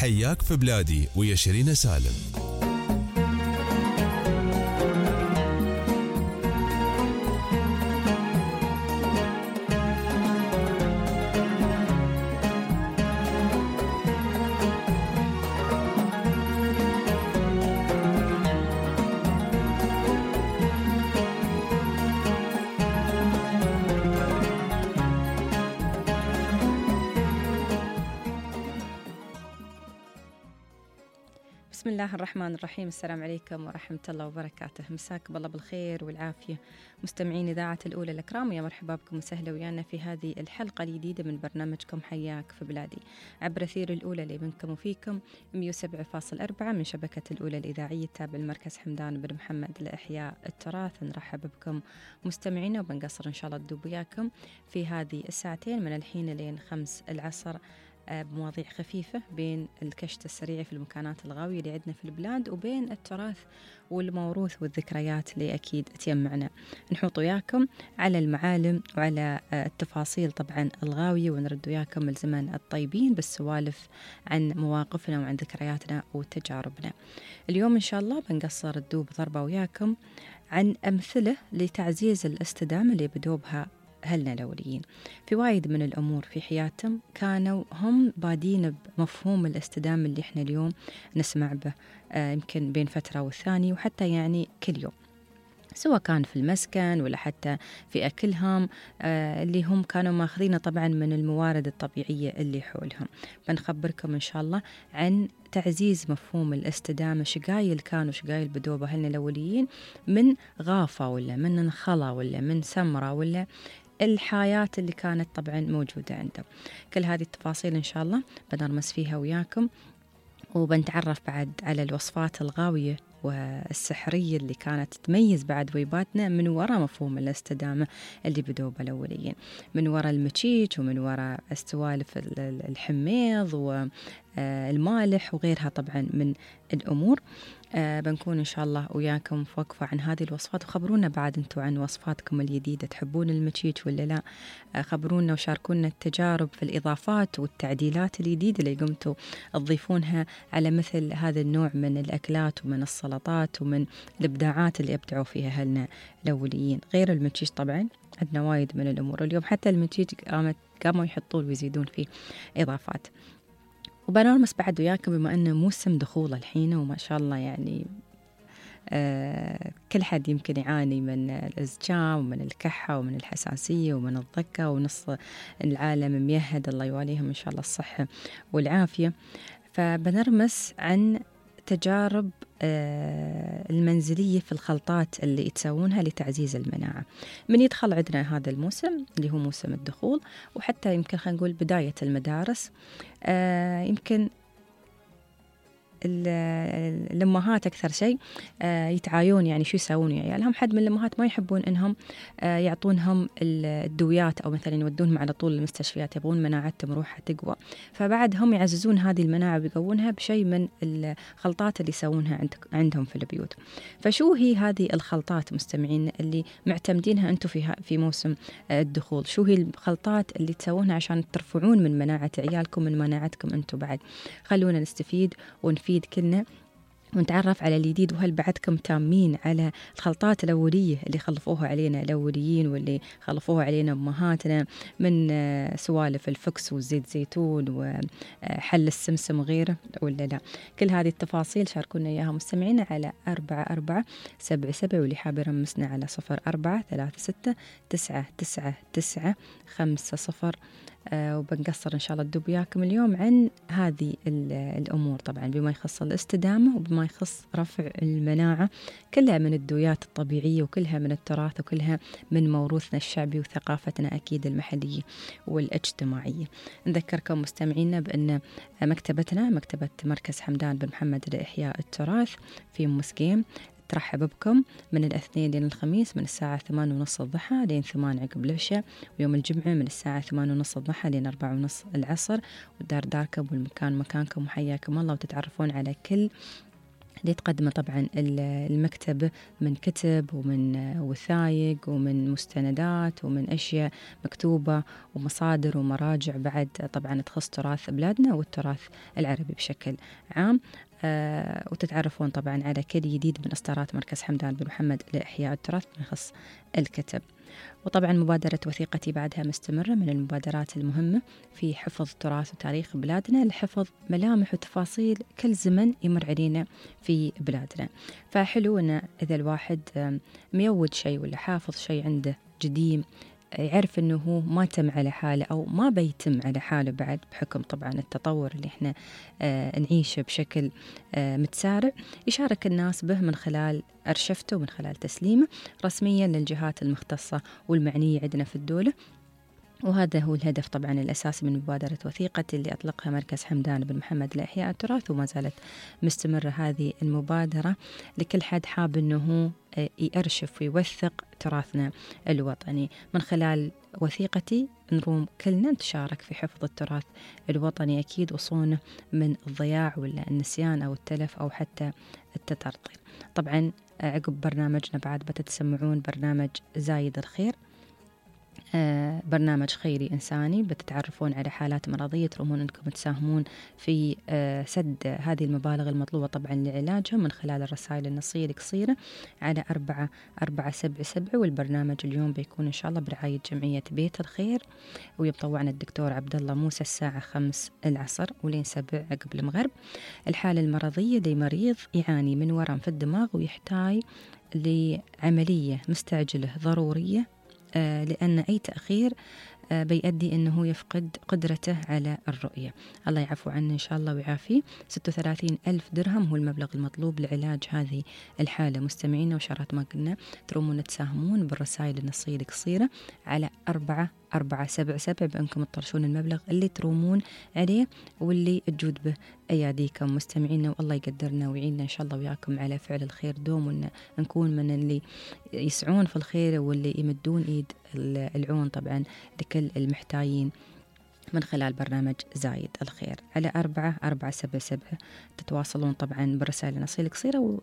حياك في بلادي ويا شيرين سالم. بسم الله الرحمن الرحيم. السلام عليكم ورحمة الله وبركاته. مساكم الله بالخير والعافية مستمعين إذاعة الأولى الأكرام، يا مرحبا بكم وسهلا ويانا في هذه الحلقة الجديدة من برنامجكم حياك في بلادي عبر أثير الأولى اللي منكم وفيكم 107.4 من شبكة الأولى الإذاعية التابع المركز حمدان بن محمد لإحياء التراث. نرحب بكم مستمعينا وبنقصر إن شاء الله تدوب وياكم في هذه الساعتين من الحين لين 5 العصر بمواضيع خفيفة بين الكشت السريع في المكانات الغاوية اللي عندنا في البلاد وبين التراث والموروث والذكريات اللي أكيد تجمعنا. نحوط وياكم على المعالم وعلى التفاصيل طبعا الغاوية، ونرد وياكم الزمن الطيبين بالسوالف عن مواقفنا وعن ذكرياتنا وتجاربنا. اليوم إن شاء الله بنقصر الدوب ضربة وياكم عن أمثلة لتعزيز الاستدامة اللي بدوبها أهلنا الأوليين في وايد من الأمور في حياتهم. كانوا هم بادين بمفهوم الاستدامة اللي إحنا اليوم نسمع به يمكن بين فترة والثانية، وحتى يعني كل يوم، سواء كان في المسكن ولا حتى في أكلهم اللي هم كانوا ماخذينه طبعا من الموارد الطبيعية اللي حولهم. بنخبركم إن شاء الله عن تعزيز مفهوم الاستدامة، شقايل كانوا شقايل بدوبة أهلنا الأوليين من غافة ولا من نخلة ولا من سمرة ولا الحياة اللي كانت طبعا موجودة عندهم. كل هذه التفاصيل إن شاء الله بنرمس فيها وياكم، وبنتعرف بعد على الوصفات الغاوية والسحرية اللي كانت تميز بعد ويباتنا من وراء مفهوم الاستدامة اللي بدوبة الأوليين، من وراء المشيج ومن وراء السوالف الحميض والمالح وغيرها طبعا من الأمور. بنكون إن شاء الله وياكم في وقفة عن هذه الوصفات، وخبرونا بعد أنتوا عن وصفاتكم الجديدة، تحبون المشيج ولا لا؟ خبرونا وشاركونا التجارب في الإضافات والتعديلات الجديدة اللي قمتوا تضيفونها على مثل هذا النوع من الأكلات ومن السلطات ومن الإبداعات اللي أبدعوا فيها أهلنا الأوليين. غير المشيج طبعا عندنا وايد من الأمور اليوم، حتى المشيج قاموا يحطون ويزيدون فيه إضافات. وبنرمس بعد وياكم بما أنه موسم دخول الحين، وما شاء الله يعني كل حد يمكن يعاني من الإزجام ومن الكحة ومن الحساسية ومن الضكة، ونص العالم ميهد الله يواليهم إن شاء الله الصحة والعافية. فبنرمس عن تجارب المنزلية في الخلطات اللي يتسوونها لتعزيز المناعة من يدخل عندنا هذا الموسم اللي هو موسم الدخول، وحتى يمكن خلينا نقول بداية المدارس. يمكن الأمهات أكثر شيء يتعايون يعني شو يسوون يا عيالهم. حد من الأمهات ما يحبون إنهم يعطونهم الدويات أو مثلا يودونهم على طول المستشفيات، يبغون مناعتهم روحها تقوى، فبعد هم يعززون هذه المناعة ويقوونها بشيء من الخلطات اللي يسوونها عندهم في البيوت. فشو هي هذه الخلطات مستمعين اللي معتمدينها أنتم في موسم الدخول؟ شو هي الخلطات اللي تسوونها عشان ترفعون من مناعة عيالكم من مناعتكم أنتم بعد؟ خلونا نستفيد ونفيد كلنا ونتعرف على الجديد. وهل بعدكم تامين على الخلطات الأولية اللي خلفوها علينا الأوليين واللي خلفوها علينا أمهاتنا من سوالف الفكس والزيت زيتون وحل السمسم وغيره ولا لا؟ كل هذه التفاصيل شاركونا إياها مستمعينا على 4477، واللي حاب يرمسنا على 0436999950. وبنقصر إن شاء الله الدب وياكم اليوم عن هذه الأمور طبعا بما يخص الاستدامة وبما يخص رفع المناعة، كلها من الدويات الطبيعية وكلها من التراث وكلها من موروثنا الشعبي وثقافتنا أكيد المحلية والاجتماعية. نذكركم مستمعينا بأن مكتبتنا مكتبة مركز حمدان بن محمد لإحياء التراث في مسقيم ترحب بكم من الاثنين لين الخميس من الساعة 8:30 الضحى لين 8 عقب العشاء، ويوم الجمعة من الساعة 8:30 الضحى لين 4:30 العصر. والدار داركم والمكان مكانكم، وحياكم الله، وتتعرفون على كل اللي تقدمه طبعا المكتبة من كتب ومن وثائق ومن مستندات ومن أشياء مكتوبة ومصادر ومراجع بعد طبعا تخص تراث بلادنا والتراث العربي بشكل عام. وتتعرفون طبعا على كل جديد من إصدارات مركز حمدان بن محمد لإحياء التراث من خص الكتب. وطبعا مبادرة وثيقتي بعدها مستمرة من المبادرات المهمة في حفظ تراث وتاريخ بلادنا لحفظ ملامح وتفاصيل كل زمن يمر علينا في بلادنا. فحلو أن إذا الواحد ميود شيء ولا حافظ شيء عنده قديم يعرف أنه هو ما تم على حاله أو ما بيتم على حاله بعد بحكم طبعا التطور اللي احنا نعيشه بشكل متسارع، يشارك الناس به من خلال أرشفته ومن خلال تسليمه رسميا للجهات المختصة والمعنية عندنا في الدولة. وهذا هو الهدف طبعا الأساسي من مبادرة وثيقتي اللي أطلقها مركز حمدان بن محمد لإحياء التراث، وما زالت مستمرة هذه المبادرة لكل حد حاب أنه يأرشف ويوثق تراثنا الوطني. من خلال وثيقتي نروم كلنا نتشارك في حفظ التراث الوطني أكيد وصونه من الضياع ولا النسيان أو التلف أو حتى التطرطير. طبعا عقب برنامجنا بعد بتتسمعون برنامج زايد الخير، برنامج خيري إنساني بتتعرفون على حالات مرضية ترمون أنكم تساهمون في سد هذه المبالغ المطلوبة طبعا لعلاجها من خلال الرسائل النصية القصيرة على 4477. والبرنامج اليوم بيكون إن شاء الله برعاية جمعية بيت الخير، ويطوعنا الدكتور عبد الله موسى الساعة 5 العصر ولين 7 عقب المغرب. الحالة المرضية لمريض يعاني من ورم في الدماغ ويحتاج لعملية مستعجلة ضرورية، لأن أي تأخير بيؤدي أنه يفقد قدرته على الرؤية. الله يعفو عنه إن شاء الله ويعافيه. 36,000 درهم هو المبلغ المطلوب لعلاج هذه الحالة. مستمعينا وشارات ما قلنا ترومون تساهمون بالرسائل النصية القصيرة على 4477 بأنكم تطرشون المبلغ اللي ترومون عليه واللي تجود به أياديكم. مستمعينا والله يقدرنا ويعيننا إن شاء الله وياكم على فعل الخير دوم، وأن نكون من اللي يسعون في الخير واللي يمدون إيد العون طبعا لكل المحتاجين من خلال برنامج زايد الخير. على 4477 تتواصلون طبعا بالرسائل النصية القصيرة،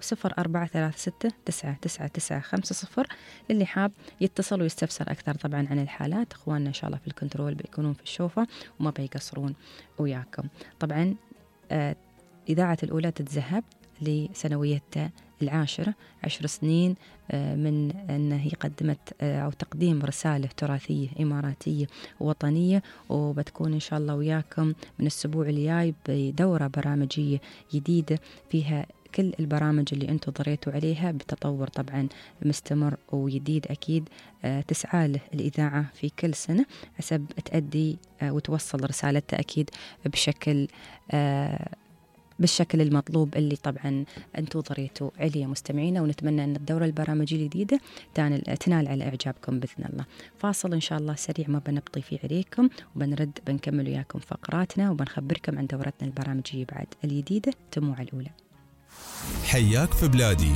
و0436999950 للي حاب يتصل ويستفسر أكثر طبعا عن الحالات. إخواننا إن شاء الله في الكنترول بيكونون في الشوفة وما بيقصرون وياكم. طبعا إذاعة الأولى تتذهب لسنويتها 10 سنين من أنها قدمت أو تقديم رسالة تراثية إماراتية وطنية، وبتكون إن شاء الله وياكم من الأسبوع الجاي بدورة برامجية جديدة فيها كل البرامج اللي أنتم ضريتوا عليها بتطور طبعا مستمر وجديد أكيد تسعى له الإذاعة في كل سنة حسب تأدي وتوصل رسالتها أكيد بالشكل المطلوب اللي طبعا أنتم ضريتوا عليه مستمعينا. ونتمنى أن الدورة البرامجية الجديدة تنال على إعجابكم بإذن الله. فاصل إن شاء الله سريع ما بنبطي فيه عليكم، وبنرد بنكمل وياكم فقراتنا وبنخبركم عن دورتنا البرامجية بعد الجديدة تموع الأولى. حياك في بلادي.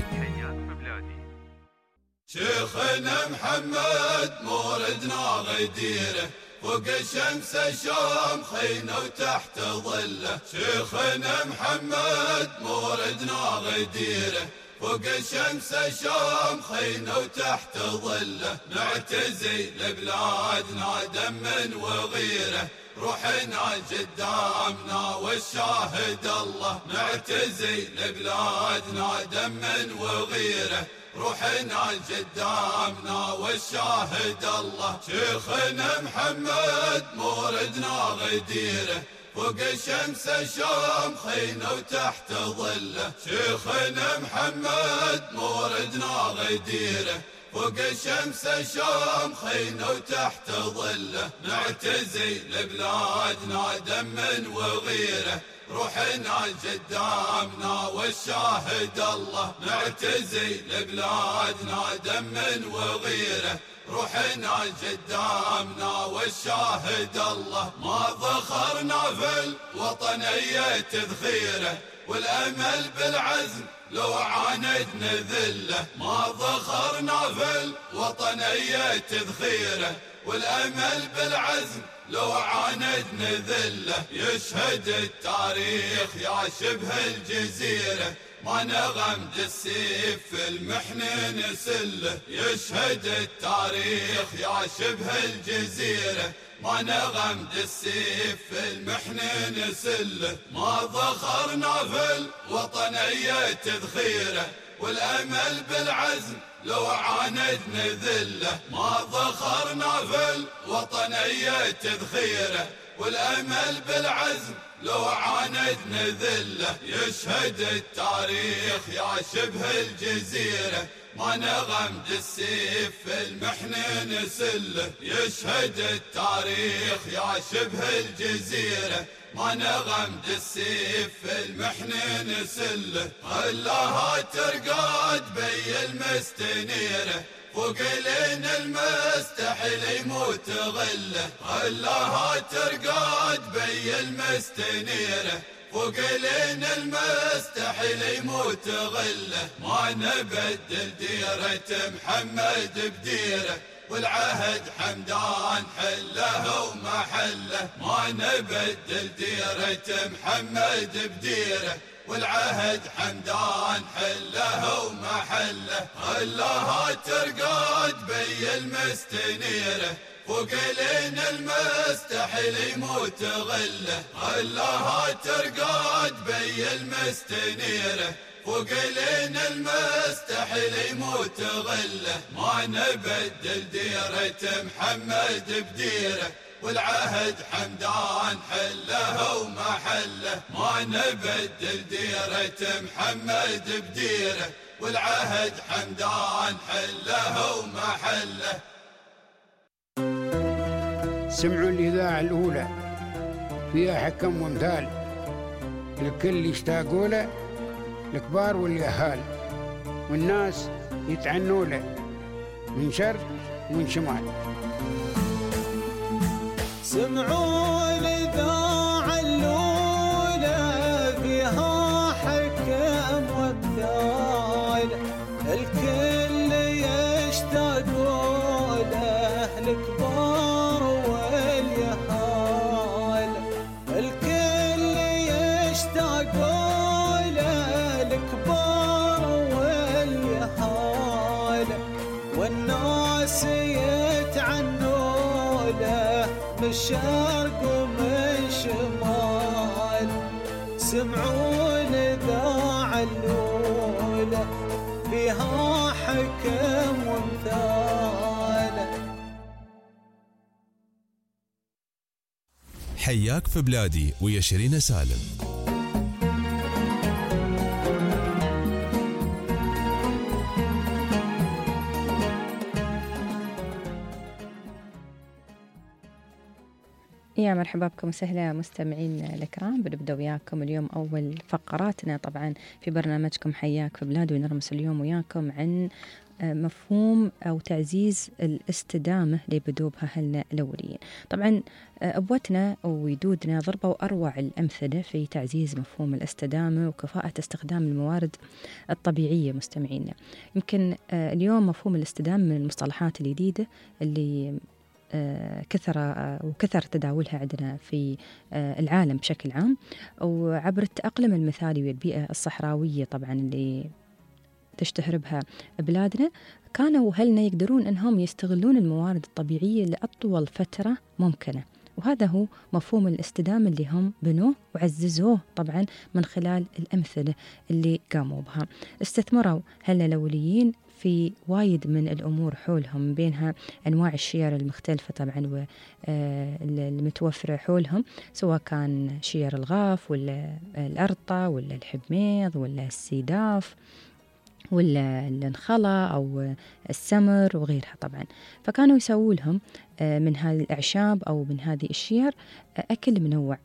شيخنا محمد موردنا غديره فوق الشمس الشام خينا وتحت ظله. شيخنا محمد موردنا غديره فوق الشمس الشام خينا وتحت ظله. نعتزي لبلادنا دم وغيره روحنا قدامنا والشاهد الله. نعتزي لبلادنا دم وغيره روحنا قدامنا والشاهد الله. شيخنا محمد موردنا غديره فوق الشمس الشام خينا وتحت ظله. شيخنا محمد موردنا غديره فوق الشمس الشام خينا وتحت ظله. نعتزي لبلادنا دم وغيره روحنا قدامنا والشاهد الله. نعتزي لبلادنا دم وغيره روحنا قدامنا والشاهد الله. ما ذخرنا في الوطنية تذخيره والأمل بالعزم لو عاندنا ذله. ما ذخرنا في الوطنية تذخيره والأمل بالعزم لو عاند نذله. يشهد التاريخ يا شبه الجزيرة ما نغمد السيف في المحن نسله. يشهد التاريخ يا شبه الجزيرة ما نغمد السيف في المحن نسله. ما ضخرنا في الوطنية تذخيره والأمل بالعزم لو عاند نذله. ما ضخرنا في الوطنية تذخيره والأمل بالعزم لو عاند نذله. يشهد التاريخ يا شبه الجزيرة ما نغمد السيف في المحن نسله. يشهد التاريخ يا شبه الجزيرة ما نغمد السيف في المحن نسله. خلاها ترقد بي المستنيرة فوق لين المستحيل يموت غله. خلاها ترقد بي المستنيرة فوق لين المستحيل يموت غله. ما نبدل ديرة محمد بديره والعهد حمدان حله ومحله. ما نبدل ديرة محمد بديره والعهد حمدان حله ومحله. خلاها ترقد بي المستنيرة فوق لين المستحيل يموت غله. خلاها ترقد بي المستنيرة فوق لين المستحيل يموت غله. ما نبدل ديرة محمد بديره والعهد حمدان حله ومحله. ما نبدل ديرة محمد بديره والعهد حمدان حله ومحله. سمعوا الإذاعة الأولى فيها حكم وامثال الكل يشتاقوا له الكبار واليهال والناس يتعنوا له من شرق ومن شمال. سمعوا الإذاعة الأولى فيها حكم وامثال الكل يشتاقوا له الكبار واليهال. الكل يشتاقوا له الكبار واليهال والناس يتعنوا له من الشرق ومن شمال. سمعوا الإذاعة الأولى فيها حكم وامثال. حياك في بلادي ويا شيرين سالم. يا مرحبا بكم وسهلا مستمعين الكرام. بنبدأ وياكم اليوم أول فقراتنا طبعا في برنامجكم حياك في بلاد، ونرمس اليوم وياكم عن مفهوم أو تعزيز الاستدامة لبدوب أهلنا الأوليين. طبعا أبوتنا وجدودنا ضربوا أروع الأمثلة في تعزيز مفهوم الاستدامة وكفاءة استخدام الموارد الطبيعية. مستمعينا يمكن اليوم مفهوم الاستدامة من المصطلحات الجديدة اللي كثر تداولها عندنا في العالم بشكل عام، وعبر التأقلم المثالي والبيئة الصحراوية طبعا اللي تشتهر بها بلادنا، كانوا أهلنا يقدرون أنهم يستغلون الموارد الطبيعية لأطول فترة ممكنة. وهذا هو مفهوم الاستدامة اللي هم بنوه وعززوه طبعا من خلال الأمثلة اللي قاموا بها. استثمروا أهلنا الأوليين في وايد من الأمور حولهم، بينها أنواع الشير المختلفة طبعا والمتوفرة حولهم، سواء كان شير الغاف ولا الأرطة ولا الحبميض ولا السيداف ولا النخلة أو السمر وغيرها طبعا. فكانوا يسووا لهم من هذه الأعشاب أو من هذه الشير أكل منوع،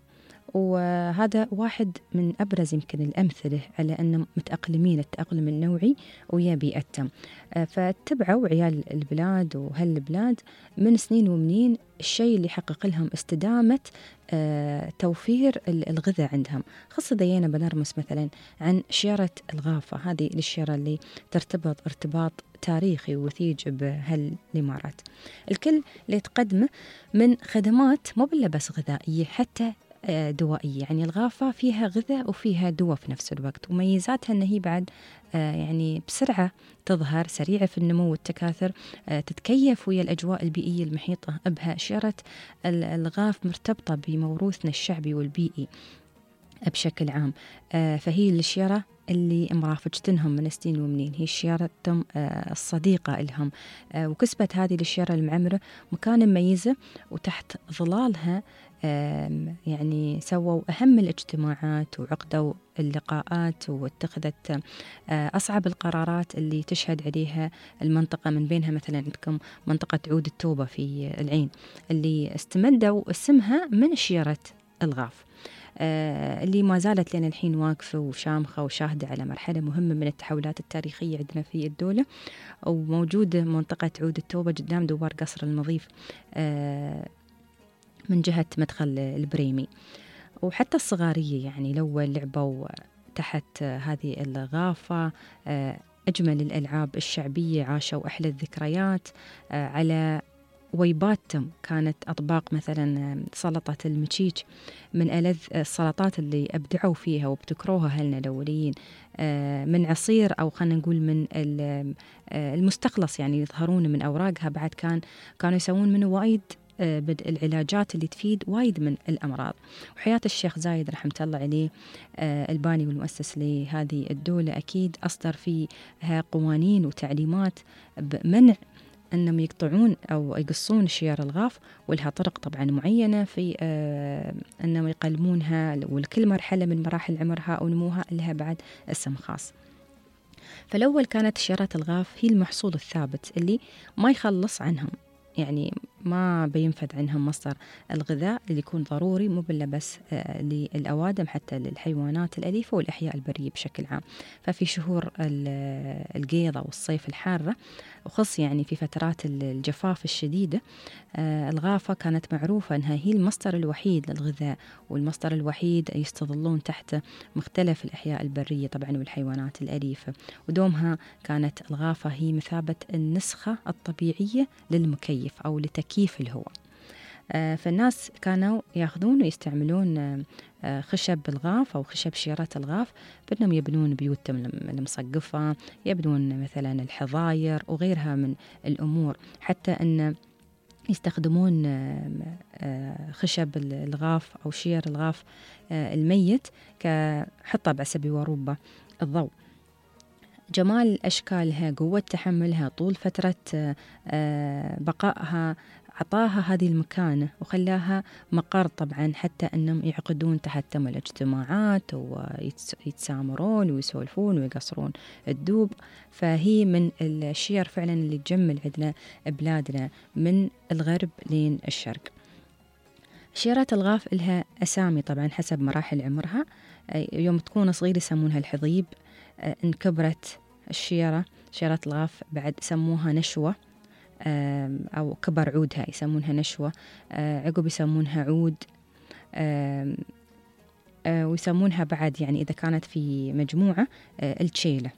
وهذا واحد من أبرز يمكن الأمثلة على أن متأقلمين التأقلم النوعي ويا بيئتهم. فاتبعوا عيال البلاد وهالبلاد من سنين ومنين الشيء اللي يحقق لهم استدامة توفير الغذاء عندهم. خاصة دينا بنرمس مثلا عن شيرة الغافة، هذه الشيرة اللي ترتبط ارتباط تاريخي ووثيج بهالإمارات. الكل اللي تقدمه من خدمات مو بس غذائية، حتى دوائية. يعني الغافة فيها غذاء وفيها دواء في نفس الوقت، وميزاتها أن هي بعد يعني بسرعة تظهر، سريعة في النمو والتكاثر، تتكيف ويا الأجواء البيئية المحيطة بها. شيرة الغاف مرتبطة بموروثنا الشعبي والبيئي بشكل عام، فهي الشيرة اللي مرافقتنهم من سنين ومنين، هي شيرتهم الصديقة لهم. وكسبت هذه الشيرة المعمرة مكان مميزة، وتحت ظلالها يعني سووا أهم الاجتماعات وعقدوا اللقاءات واتخذت أصعب القرارات اللي تشهد عليها المنطقة. من بينها مثلا عندكم منطقة عود التوبة في العين اللي استمدوا اسمها من شيرة الغاف، اللي ما زالت لنا الحين واقفة وشامخة وشاهدة على مرحلة مهمة من التحولات التاريخية عندنا في الدولة. وموجودة منطقة عود التوبة قدام دوار قصر المضيف من جهة مدخل البريمي. وحتى الصغارية يعني لو لعبوا تحت هذه الغافة أجمل الألعاب الشعبية، عاشوا أحلى الذكريات. على ويباتهم كانت أطباق مثلا سلطة المشيج من ألذ السلطات اللي أبدعوا فيها وابتكروها أهلنا الأوليين، من عصير أو خلينا نقول من المستخلص يعني يظهرون من أوراقها. بعد كانوا يسوون منه وايد العلاجات اللي تفيد وايد من الأمراض. وحياة الشيخ زايد رحمة الله عليه الباني والمؤسس لهذه الدولة أكيد أصدر فيها قوانين وتعليمات بمنع أنهم يقطعون أو يقصون شيار الغاف، ولها طرق طبعا معينة في أنهم يقلمونها، والكل مرحلة من مراحل عمرها أو نموها لها بعد اسم خاص. فالأول كانت شيرات الغاف هي المحصول الثابت اللي ما يخلص عنهم، يعني ما بينفذ عنهم مصدر الغذاء اللي يكون ضروري مو بس للأوادم، حتى للحيوانات الأليفة والأحياء البرية بشكل عام. ففي شهور القيضة والصيف الحارة، وخص يعني في فترات الجفاف الشديدة، الغافة كانت معروفة أنها هي المصدر الوحيد للغذاء، والمصدر الوحيد يستظلون تحته مختلف الأحياء البرية طبعا والحيوانات الأليفة. ودومها كانت الغافة هي مثابة النسخة الطبيعية للمكيف أو لتكييف الهواء. فالناس كانوا ياخذون ويستعملون خشب الغاف أو خشب شيرات الغاف بأنهم يبنون بيوتهم المصقفة، يبنون مثلا الحظاير وغيرها من الأمور، حتى أن يستخدمون خشب الغاف أو شير الغاف الميت كحطب عسبي وربة الضوء. جمال أشكالها، قوة تحملها، طول فترة بقائها عطاها هذه المكانة وخلاها مقر طبعا، حتى أنهم يعقدون تحتهم الاجتماعات ويتسامرون ويسولفون ويقصرون الدوب. فهي من الشير فعلا اللي تجمل عندنا بلادنا من الغرب لين الشرق. شيرات الغاف لها أسامي طبعا حسب مراحل عمرها. يوم تكون صغيرة يسمونها الحضيب، إن كبرت شيرة الغاف بعد سموها نشوة، أو كبر عودها يسمونها نشوة، عقب يسمونها عود، ويسمونها بعد يعني إذا كانت في مجموعة التشيلة.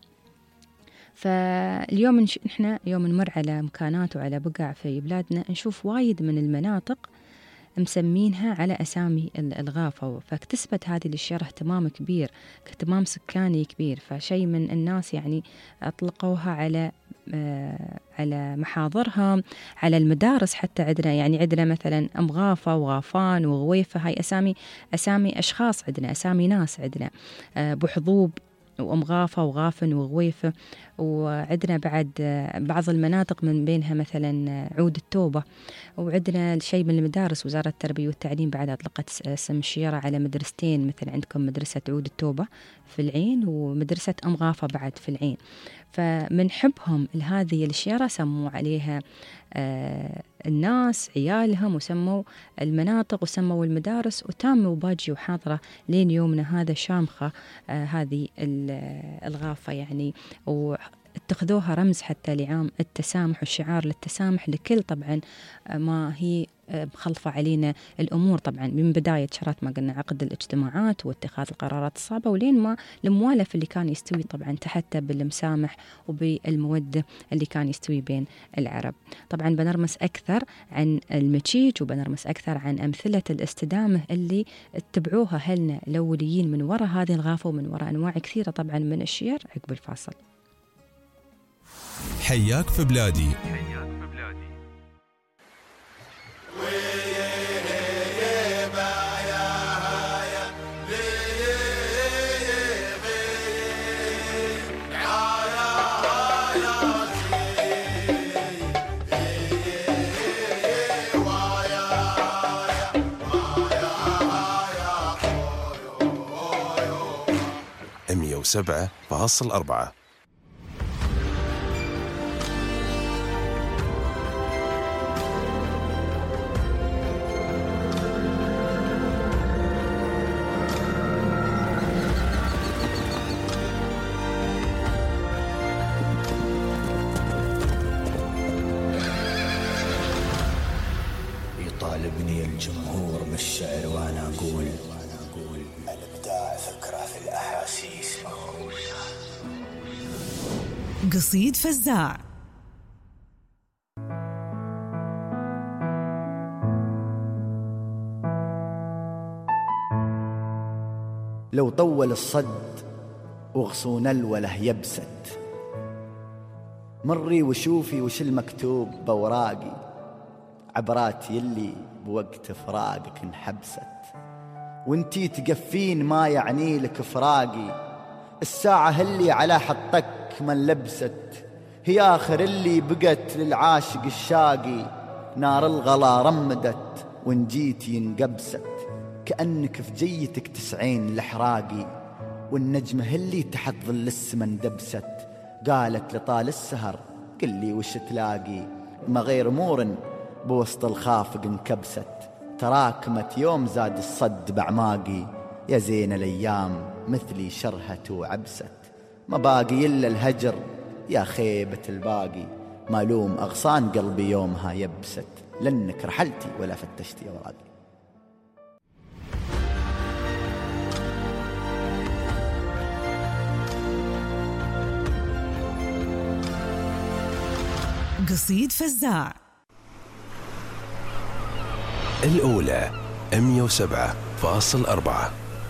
فاليوم نحن يوم نمر على مكانات وعلى بقع في بلادنا نشوف وايد من المناطق مسمينها على أسامي الغافة، فاكتسبت هذه الشيرة اهتمام كبير، اهتمام سكاني كبير. فشيء من الناس يعني أطلقوها على محاضرها، على المدارس حتى. عندنا يعني عندنا مثلا أم غافة وغافان وغويفة، هاي أسامي أشخاص عندنا، أسامي ناس عندنا، بحظوب وأم غافة وغافن وغويفة. وعندنا بعد بعض المناطق من بينها مثلا عود التوبة. وعندنا شيء من المدارس، وزارة التربية والتعليم بعد أطلقت اسم الشيرة على مدرستين، مثل عندكم مدرسة عود التوبة في العين ومدرسة أم غافة بعد في العين. فمن حبهم لهذه الشيرة سموا عليها الناس عيالهم وسموا المناطق وسموا المدارس، وتاموا باجي وحاضرة لين يومنا هذا شامخة هذه الغافة يعني، اتخذوها رمز حتى لعام التسامح والشعار للتسامح لكل طبعا ما هي مخلفة علينا الأمور، طبعا من بداية شرات ما قلنا عقد الاجتماعات واتخاذ القرارات الصعبة، ولين ما الموالف اللي كان يستوي طبعا تحت بالمسامح وبالمودة اللي كان يستوي بين العرب. طبعا بنرمس أكثر عن المكيج وبنرمس أكثر عن أمثلة الاستدامة اللي اتبعوها أهلنا الأوليين من وراء هذه الغافة ومن وراء أنواع كثيرة طبعا من الشعر عقب الفاصل. حياك في بلادي. مية 107.4. يطالبني الجمهور بالشعر وانا اقول الابداع فكره في الاحاسيس. قصيد فزاع. لو طول الصد وغصون الوله يبست، مري وشوفي وش المكتوب بوراقي، عبراتي اللي بوقت فراقك انحبست، وانتي تقفين ما يعني لك فراقي، الساعة اللي على حطك من لبست، هي آخر اللي بقت للعاشق الشاقي، نار الغلا رمدت وان جيتي انقبست، كأنك في جيتك 90 لحراقي، والنجمة اللي تحت ظل السمن دبست، قالت لطال السهر قل لي وش تلاقي، ما غير أمور بوسط الخافق انكبست، تراكمت يوم زاد الصد بعماقي، يا زين الأيام مثلي شرهت وعبست، ما باقي إلا الهجر يا خيبة الباقي، مالوم أغصان قلبي يومها يبست، لأنك رحلتي ولا فتشتي أوراقي. قصيد فزاع. الأولى 107.4.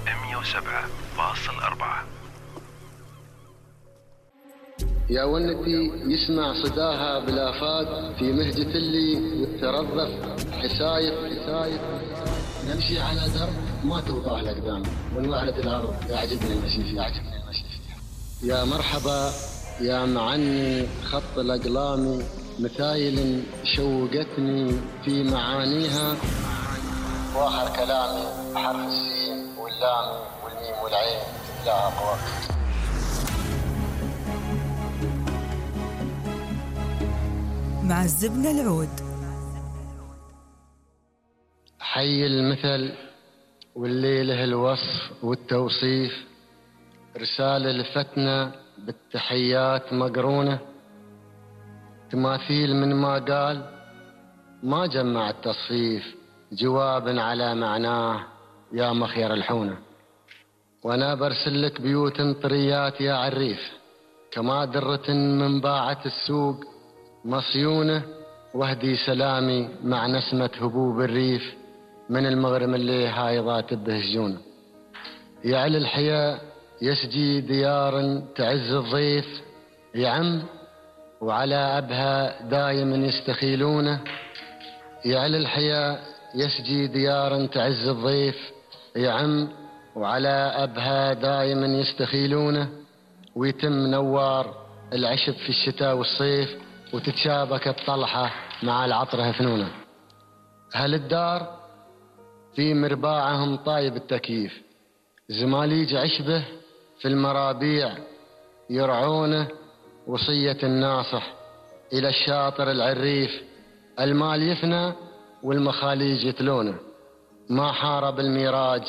يا ونتي يسمع صداها بالآفاق، في مهجة اللي والترظف حسايف نمشي على درب ما توضح الأقدام، ونوعرة الأرض يعجبني المشي يا مرحبا يا معني خط الأقلام، مثايل شوقتني في معانيها، واخر كلامي حرف السين واللام والميم والعين تبلاها قوة. مع الزبنة العود. حي المثل والليل له الوصف والتوصيف، رسالة لفتنا بالتحيات مقرونة، تماثيل من ما قال ما جمع التصفيف، جواب على معناه يا مخير الحونة. وانا برسل لك بيوت طريات يا عريف، كما درة من باعة السوق مصيونة، وهدي سلامي مع نسمة هبوب الريف، من المغرم اللي هايضات بهجونه. يعلى الحياة يسجي ديار تعز الضيف، يعم وعلى أبها دايما يستخيلونه. يعلى الحياة يسجي ديار تعز الضيف، يعم وعلى أبها دايما يستخيلونه. ويتم نوار العشب في الشتاء والصيف، وتتشابك الطلحة مع العطر فنونه. أهل الدار في مرباعهم طايب التكييف، زماليج عشبه في المرابيع يرعونه. وصية الناصح إلى الشاطر العريف، المال يفنى والمخاليج يتلونه. ما حارب الميراج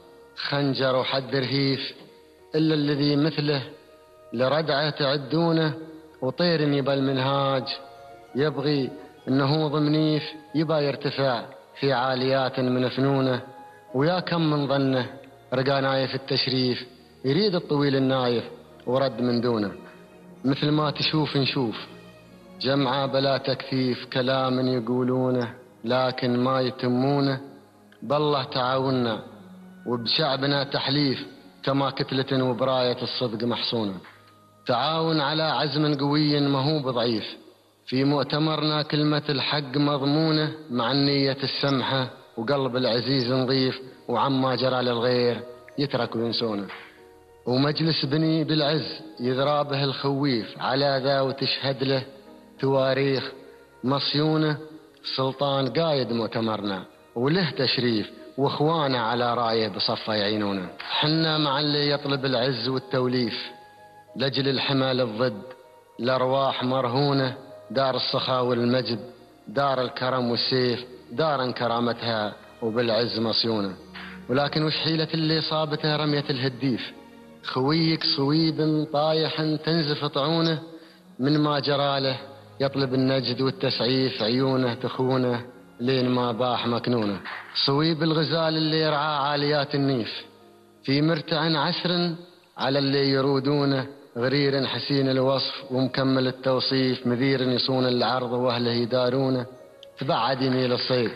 خنجر وحد رهيف إلا الذي مثله لردعه تعدونه، وطير يبى المنهاج يبغي النهوض منيف، يبى يرتفع في عاليات من فنونه. ويا كم من ظنه رقى نايف التشريف، يريد الطويل النايف ورد من دونه. مثل ما تشوف نشوف جمعة بلا تكثيف، كلام يقولونه لكن ما يتمونه. بالله تعاوننا وبشعبنا تحليف، كما كتلة وبراية الصدق محصونة. تعاون على عزم قوي ما هو بضعيف، في مؤتمرنا كلمة الحق مضمونة، مع النية السمحة وقلب العزيز نظيف، وعما جرى للغير يترك وينسونه. ومجلس بني بالعز يذرى به الخويف، على ذا وتشهد له تواريخ مصيونة. سلطان قايد مؤتمرنا وله تشريف، واخوانا على رايه بصفه يعينونه. حنا مع اللي يطلب العز والتوليف، لجل الحمى للضد الارواح مرهونه. دار السخاء والمجد، دار الكرم والسيف، دار كرامتها وبالعز مصيونه. ولكن وش حيلة اللي صابته رمية الهديف، خويك صويب طايح تنزف طعونه. من ما جراله يطلب النجد والتسعيف، عيونه تخونه لين ما باح مكنونه. صويب الغزال اللي يرعى عاليات النيف، في مرتع عسر على اللي يرودونه. غرير حسين الوصف ومكمل التوصيف، مذير يصون العرض واهله يدارونه. تبعد يميل الصيد،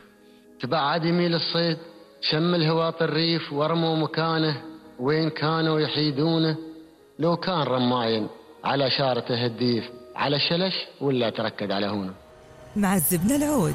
تبعد يميل الصيد، شم الهواء الريف ورموا مكانه وين كانوا يحيدونه. لو كان رماين على شارته الديف، على شلش ولا تركد على هونه. مع الزبنة العود.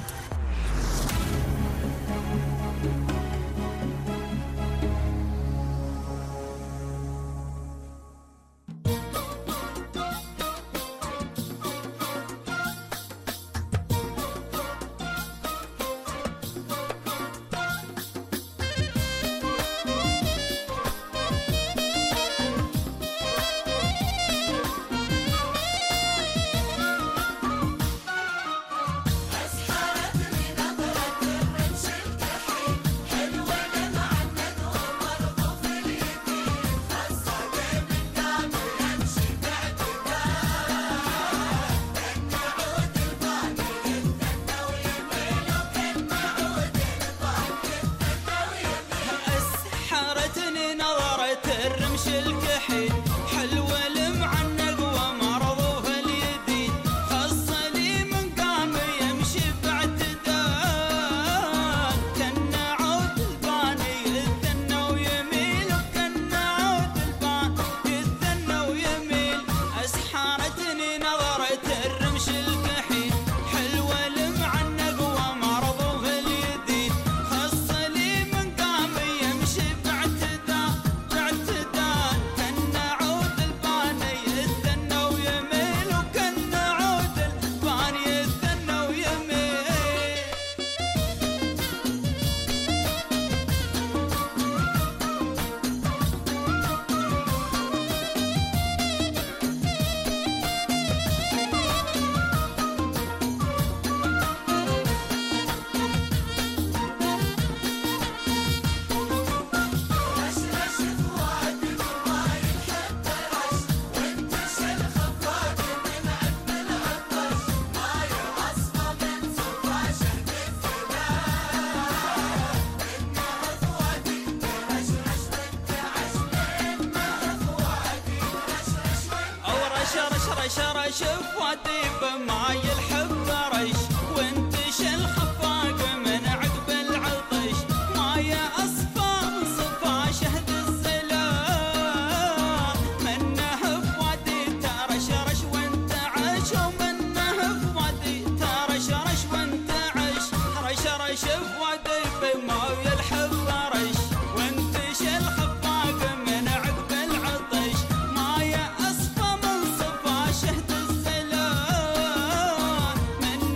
شوف ودي بماي الحب رش، وانتش الخفاق من عقب العطش. ماي اصفى من صفا شهد الزلال، منه بودي ترش رش وانت عش، ومنه بودي ترش رش وانت عش. رش رش بودي بماي الحب رش، وانتش الخفاق من عقب العطش. ماي اصفى من صفا شهد الزلال، منه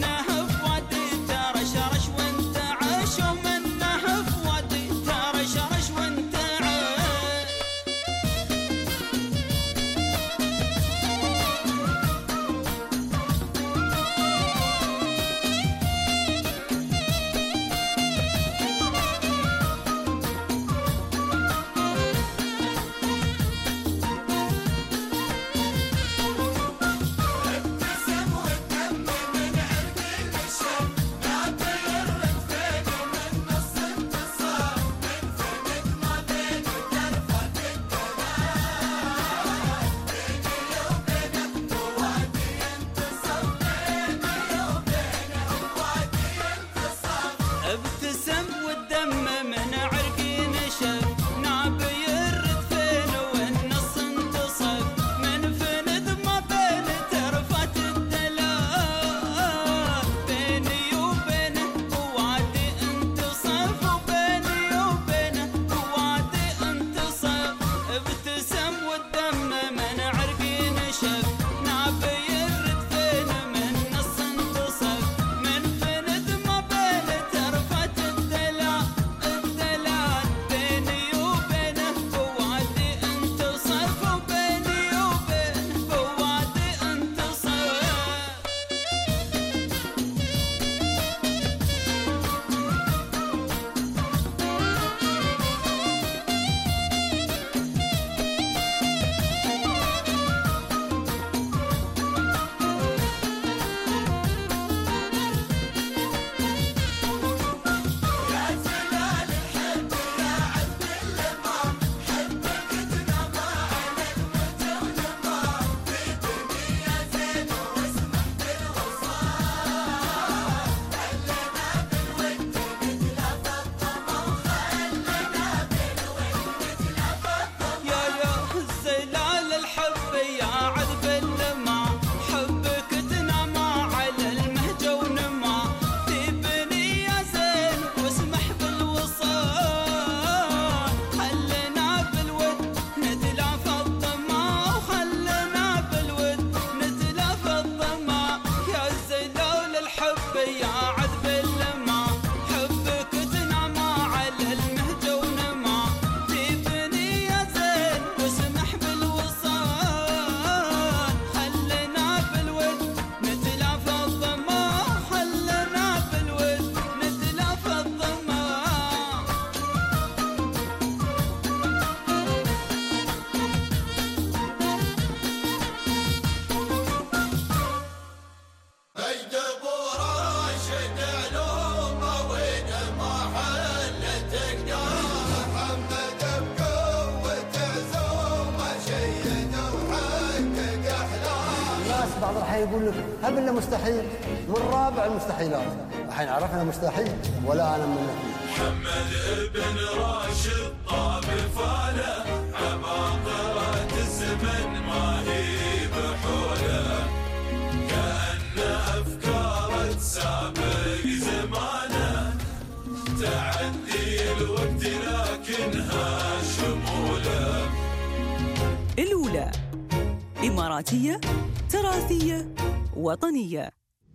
بعض الأحيان يقول لك هب إلا مستحيل، من رابع المستحيلات. الحين عرفنا مستحيل ولا أنا من نفسي. محمد ابن راشد طاب فاله، عباقرة الزمن ما هي بحوله، كأن أفكاره تسابق زمانه، تعدي الوقت لكنها شموله. الأولى إماراتية، تراثية، وطنية.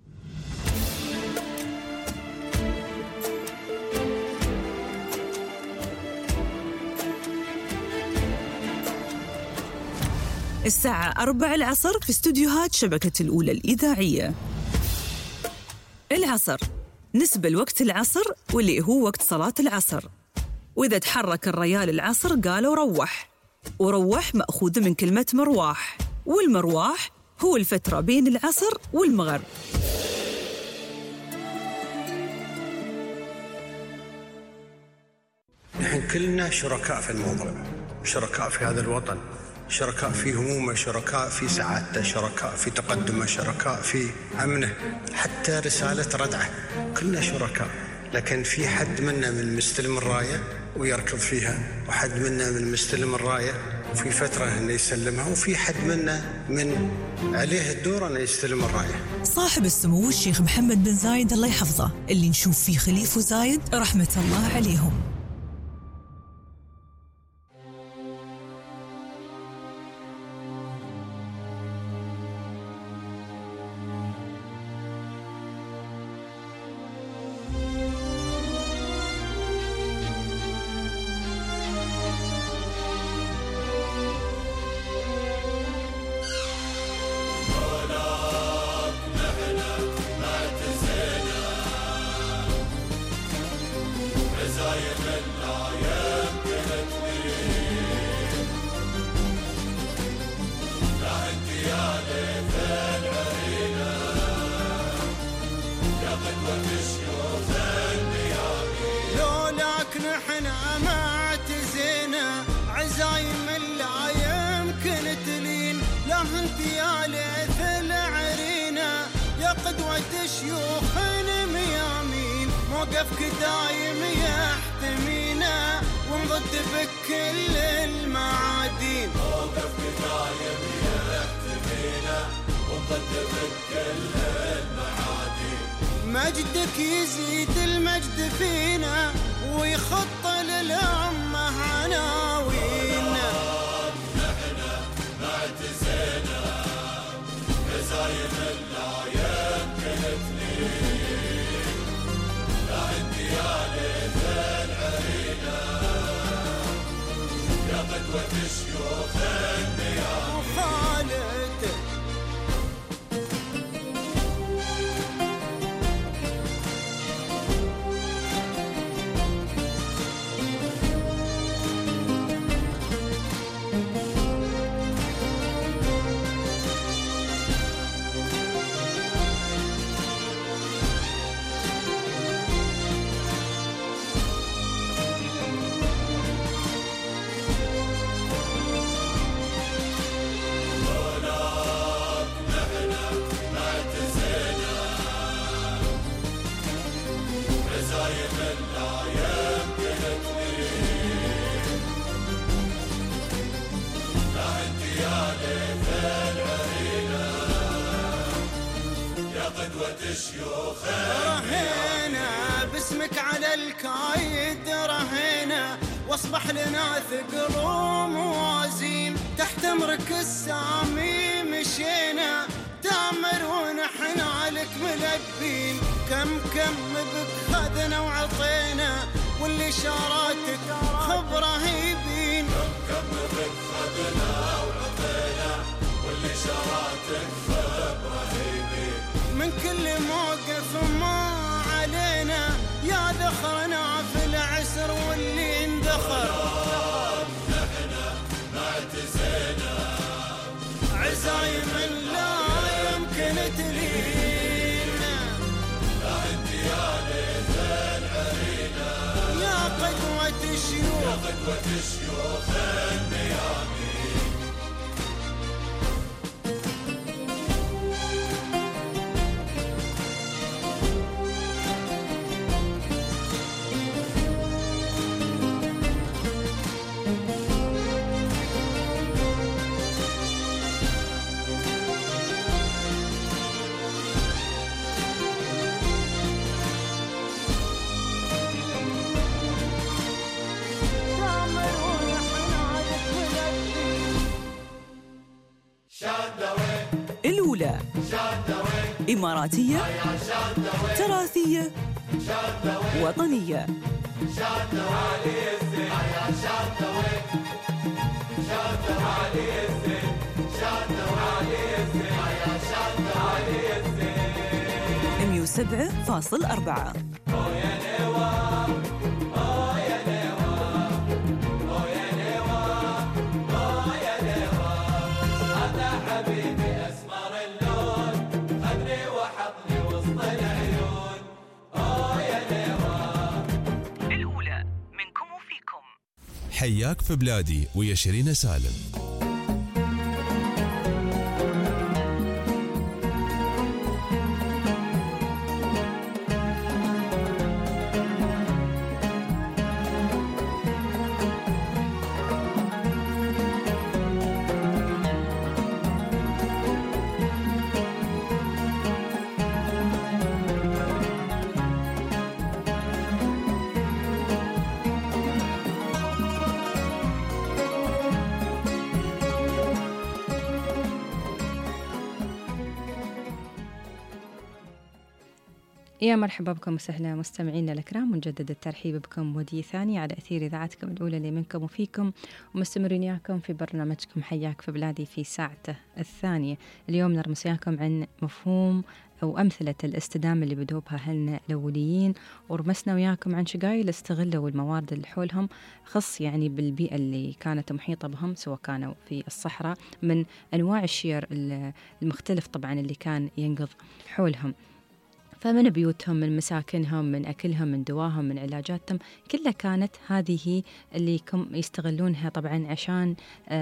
الساعة 4 العصر في استوديوهات شبكة الأولى الإذاعية. العصر نسبة لوقت العصر واللي هو وقت صلاة العصر، وإذا تحرك الريال العصر قالوا روح، وروح مأخوذ من كلمة مرواح، والمرواح هو الفترة بين العصر والمغرب. نحن كلنا شركاء في الموضوع، شركاء في هذا الوطن، شركاء في همومه، شركاء في سعادته، شركاء في تقدمه، شركاء في أمنه، حتى رسالة ردعه كلنا شركاء. لكن في حد منا من مستلم الراية ويركض فيها، وحد منا من مستلم الراية وفي فترة أنه يسلمها، وفي حد منا من عليه الدور أنه يستلم الراية. صاحب السمو الشيخ محمد بن زايد الله يحفظه، اللي نشوف فيه خليفه زايد رحمة الله عليهم. لولاك نحن ما اعتزينا، عزايم لا يمكن تلين، لا انت يا ليث العرينا، يا قدوة شيوخ ميامين، موقفك دايم يحتمينا، ونضد بكل المعادين. موقفك دايم يحتمينا، ونضد بكل المعادين. مجدك يزيد المجد فينا، ويخط للأمة عناوين. نحن ما اعتزينا، عزايم لا يمكن تلين، لا انت يا ليث العرينا، يا قدوة شيوخ النيام. وخالد رهينا باسمك على الكايد، رهينا واصبح لنا ثقل وموازين، تحت امرك السامي مشينا، تامر ونحن عليك ملبين، كم بك خذنا وعطينا، واللي شاراتك خبره هيبين. كم بك خذنا وعطينا، واللي شاراتك خبره هيبين، من كل موقف ما علينا، يا ذخرنا في العسر واللي اندخر. نحن ما اعتزينا، عزايم لا يمكن تلين، لا انت يا ليث العرينا، يا قدوة الشيوخ، يا قدوة الشيوخ النيامين. الأولى إماراتية، تراثية، وطنية. أميو 7.4. حياك في بلادي ويا شيرين سالم. يا مرحبا بكم وسهلا مستمعينا الكرام، ونجدد الترحيب بكم ودي ثانية على أثير إذاعتكم الأولى اللي منكم وفيكم، ومستمرين وياكم في برنامجكم حياك في بلادي في ساعته الثانية. اليوم نرمس وياكم عن مفهوم أو أمثلة الاستدامة اللي بدوبها أهلنا الأوليين، ورمسنا وياكم عن شقايل استغلوا الموارد اللي حولهم، خص يعني بالبيئة اللي كانت محيطة بهم، سواء كانوا في الصحراء من أنواع الشير المختلف طبعا اللي كان ينقض حولهم. فمن بيوتهم، من مساكنهم، من أكلهم، من دواهم، من علاجاتهم، كلها كانت هذه اللي يستغلونها طبعا عشان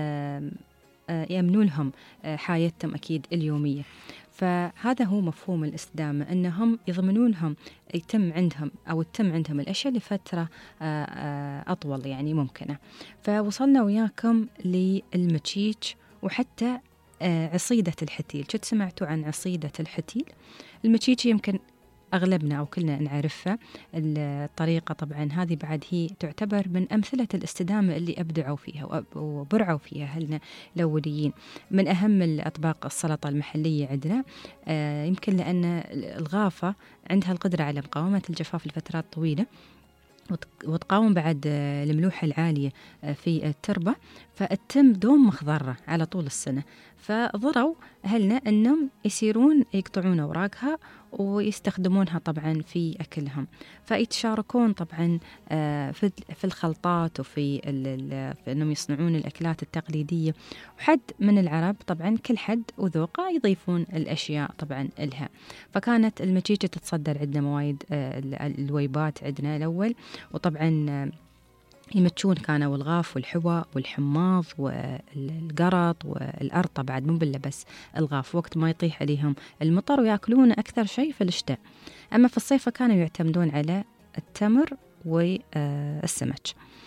يأمنوا لهم حياتهم أكيد اليومية. فهذا هو مفهوم الاستدامة، أنهم يضمنون لهم يتم عندهم الأشياء لفترة أطول يعني ممكنة. فوصلنا وياكم للمتشيج وحتى عصيدة الحتيل. شد سمعتوا عن عصيدة الحتيل؟ المتشيج يمكن أغلبنا أو كلنا نعرفها. الطريقة طبعا هذه بعد هي تعتبر من أمثلة الاستدامة اللي أبدعوا فيها وبرعوا فيها أهلنا الأوليين. من أهم الأطباق السلطة المحلية عندنا، يمكن لأن الغافة عندها القدرة على مقاومة الجفاف لفترات طويلة، وتقاوم بعد الملوحة العالية في التربة، فالتم دوم مخضرة على طول السنة. فضروا أهلنا أنهم يسيرون يقطعون أوراقها ويستخدمونها طبعا في أكلهم، فيتشاركون طبعا في الخلطات وفي أنهم يصنعون الأكلات التقليدية. وحد من العرب طبعا كل حد وذوقه يضيفون الأشياء طبعا لها. فكانت المتشيجة تتصدر عندنا موايد الويبات عندنا الأول، وطبعا يمتشون كانوا الغاف والحوى والحماض والقرط والأرطة، بعد مو بس الغاف، وقت ما يطيح عليهم المطر ويأكلون أكثر شيء في الشتاء. أما في الصيف كانوا يعتمدون على التمر والسمك.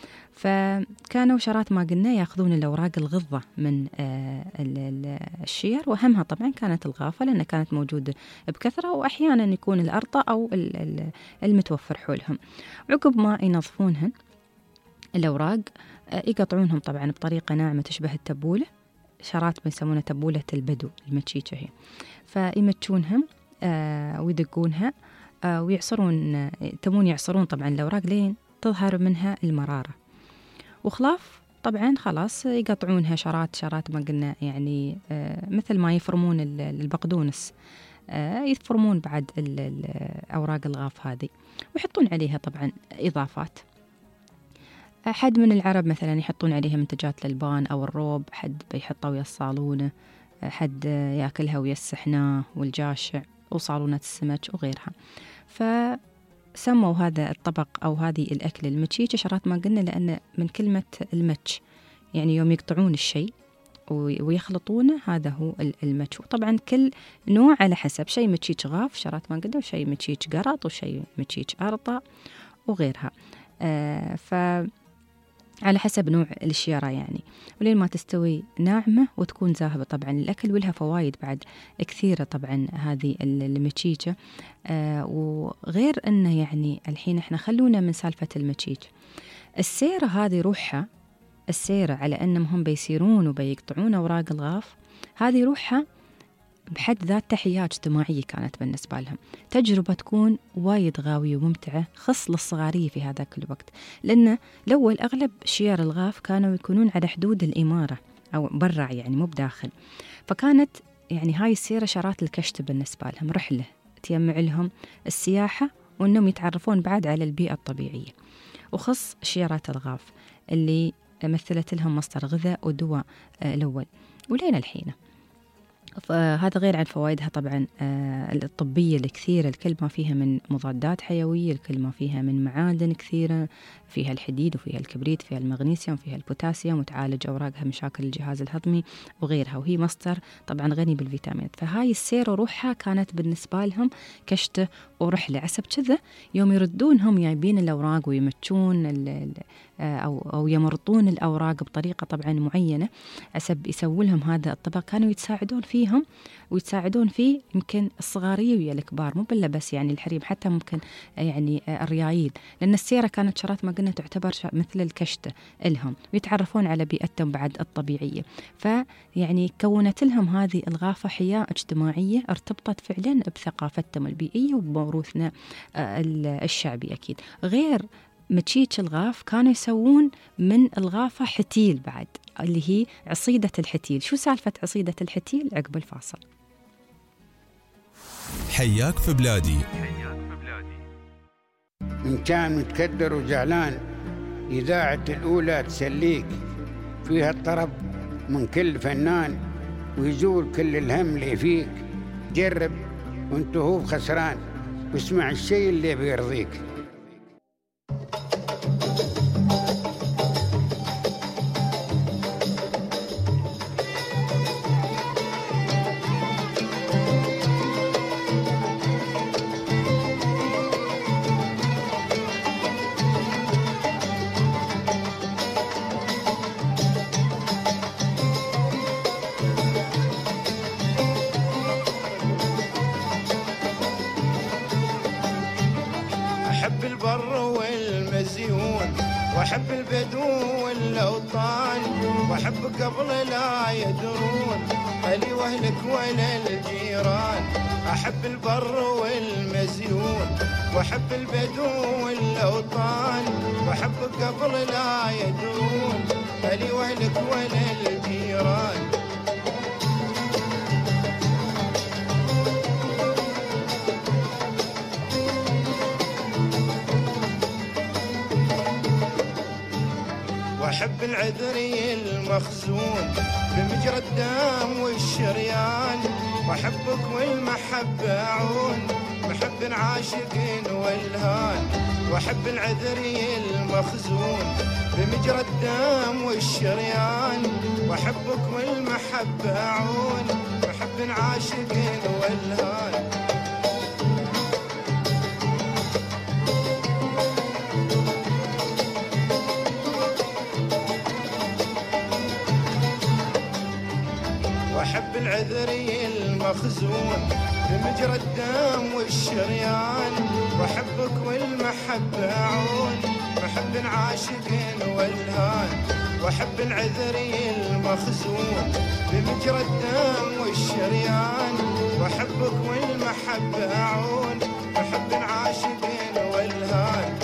فكانوا شرات ما قلنا يأخذون الأوراق الغضة من الشير، وأهمها طبعا كانت الغافة لأنها كانت موجودة بكثرة، وأحيانا يكون الأرطة أو المتوفر حولهم. عقب ما ينظفونهن الأوراق يقطعونهم طبعا بطريقة ناعمة تشبه التبولة، شرات يسمونها تبولة البدو المتشيجة هي. فيمتشونهم ويدقونها يعصرون طبعا الأوراق لين تظهر منها المرارة. وخلاف طبعا خلاص يقطعونها شرات ما قلنا يعني مثل ما يفرمون البقدونس، يفرمون بعد الأوراق الغاف هذه، ويحطون عليها طبعا إضافات. حد من العرب مثلا يحطون عليها منتجات الألبان أو الروب، حد بيحطها ويا الصالونة، حد يأكلها ويا السحناء والجاشع وصالونة السمك وغيرها. فسموا هذا الطبق أو هذه الأكل المتشيج شرات ما قلنا، لأن من كلمة المتش يعني يوم يقطعون الشيء ويخلطونه هذا هو المتش. وطبعا كل نوع على حسب، شيء متشيج غاف شرات ما قلنا، وشيء متشيج قرط، وشيء متشيج أرطة وغيرها. على حسب نوع الشيرة يعني، ولين ما تستوي ناعمة وتكون ذاهبة طبعا الأكل، ولها فوائد بعد كثيرة طبعا هذه المتشيجة. وغير أنه يعني الحين احنا خلونا من سالفة المتشيج، السيرة هذه روحها، السيرة على أنهم هم بيسيرون وبيقطعون أوراق الغاف، هذه روحها بحد ذاتها حياة اجتماعية كانت بالنسبة لهم. تجربة تكون وايد غاوية وممتعة خص للصغارية في هذاك الوقت، لأن الأول أغلب شيار الغاف كانوا يكونون على حدود الإمارة أو برا يعني مو بداخل، فكانت يعني هاي السيرة شارات الكشت بالنسبة لهم، رحلة تجمع لهم السياحة وأنهم يتعرفون بعد على البيئة الطبيعية. وخص شيارات الغاف اللي مثلت لهم مصدر غذاء ودواء الأول ولين الحين. فهذا غير عن فوائدها طبعا الطبية الكثيرة، الكل ما فيها من مضادات حيوية، الكل ما فيها من معادن كثيرة، فيها الحديد وفيها الكبريت، فيها المغنيسيوم، فيها البوتاسيوم، وتعالج أوراقها مشاكل الجهاز الهضمي وغيرها، وهي مصدر طبعا غني بالفيتامينات. فهاي السير وروحها كانت بالنسبة لهم كشتة ورحلة. عسب كذا يوم يردونهم جايبين الأوراق ويمتشون أو يمرطون الأوراق بطريقة طبعا معينة عسب يسووا لهم هذا الطبق، كانوا يتساعدون فيهم ويتساعدون فيه يمكن الصغارية ويا الكبار، مو بلا بس يعني الحريم، حتى ممكن يعني الريايل، لأن السيرة كانت شرات ما قلنا تعتبر مثل الكشتة لهم، ويتعرفون على بيئتهم بعد الطبيعية. فيعني كونت لهم هذه الغافة حياة اجتماعية ارتبطت فعلا بثقافتهم البيئية وبموروثنا الشعبي أكيد. غير متشيتش الغاف كانوا يسوون من الغافة حتيل بعد، اللي هي عصيدة الحتيل. شو سالفة عصيدة الحتيل؟ عقب الفاصل. حياك في بلادي. إن كان متكدر وزعلان إذاعة الأولى تسليك، فيها الطرب من كل فنان ويزول كل الهم اللي فيك. جرب وانت هو خسران واسمع الشيء اللي بيرضيك. أحب البر والمزيون وأحب البدو والأوطان، وأحب قبل لا يدرون أهلي وأهلك ولا الجيران. أحب البر والمزيون وأحب البدو والأوطان، وأحب قبل لا يدرون أهلي وأهلك ولا الجيران. وأحب العذري المخزون بمجرى الدم والشريان، وأحبك والمحبة عون محب عاشق والهان. وأحب العذري المخزون بمجرى الدم والشريان، وأحبك والمحبة عون محب عاشق والهان. وأحب العذري المخزون بمجرى الدم والشريان، وأحبك والمحبة عون محب عاشق والهان. وأحب العذري المخزون بمجرى الدم والشريان، وأحبك والمحبة عون محب عاشق والهان.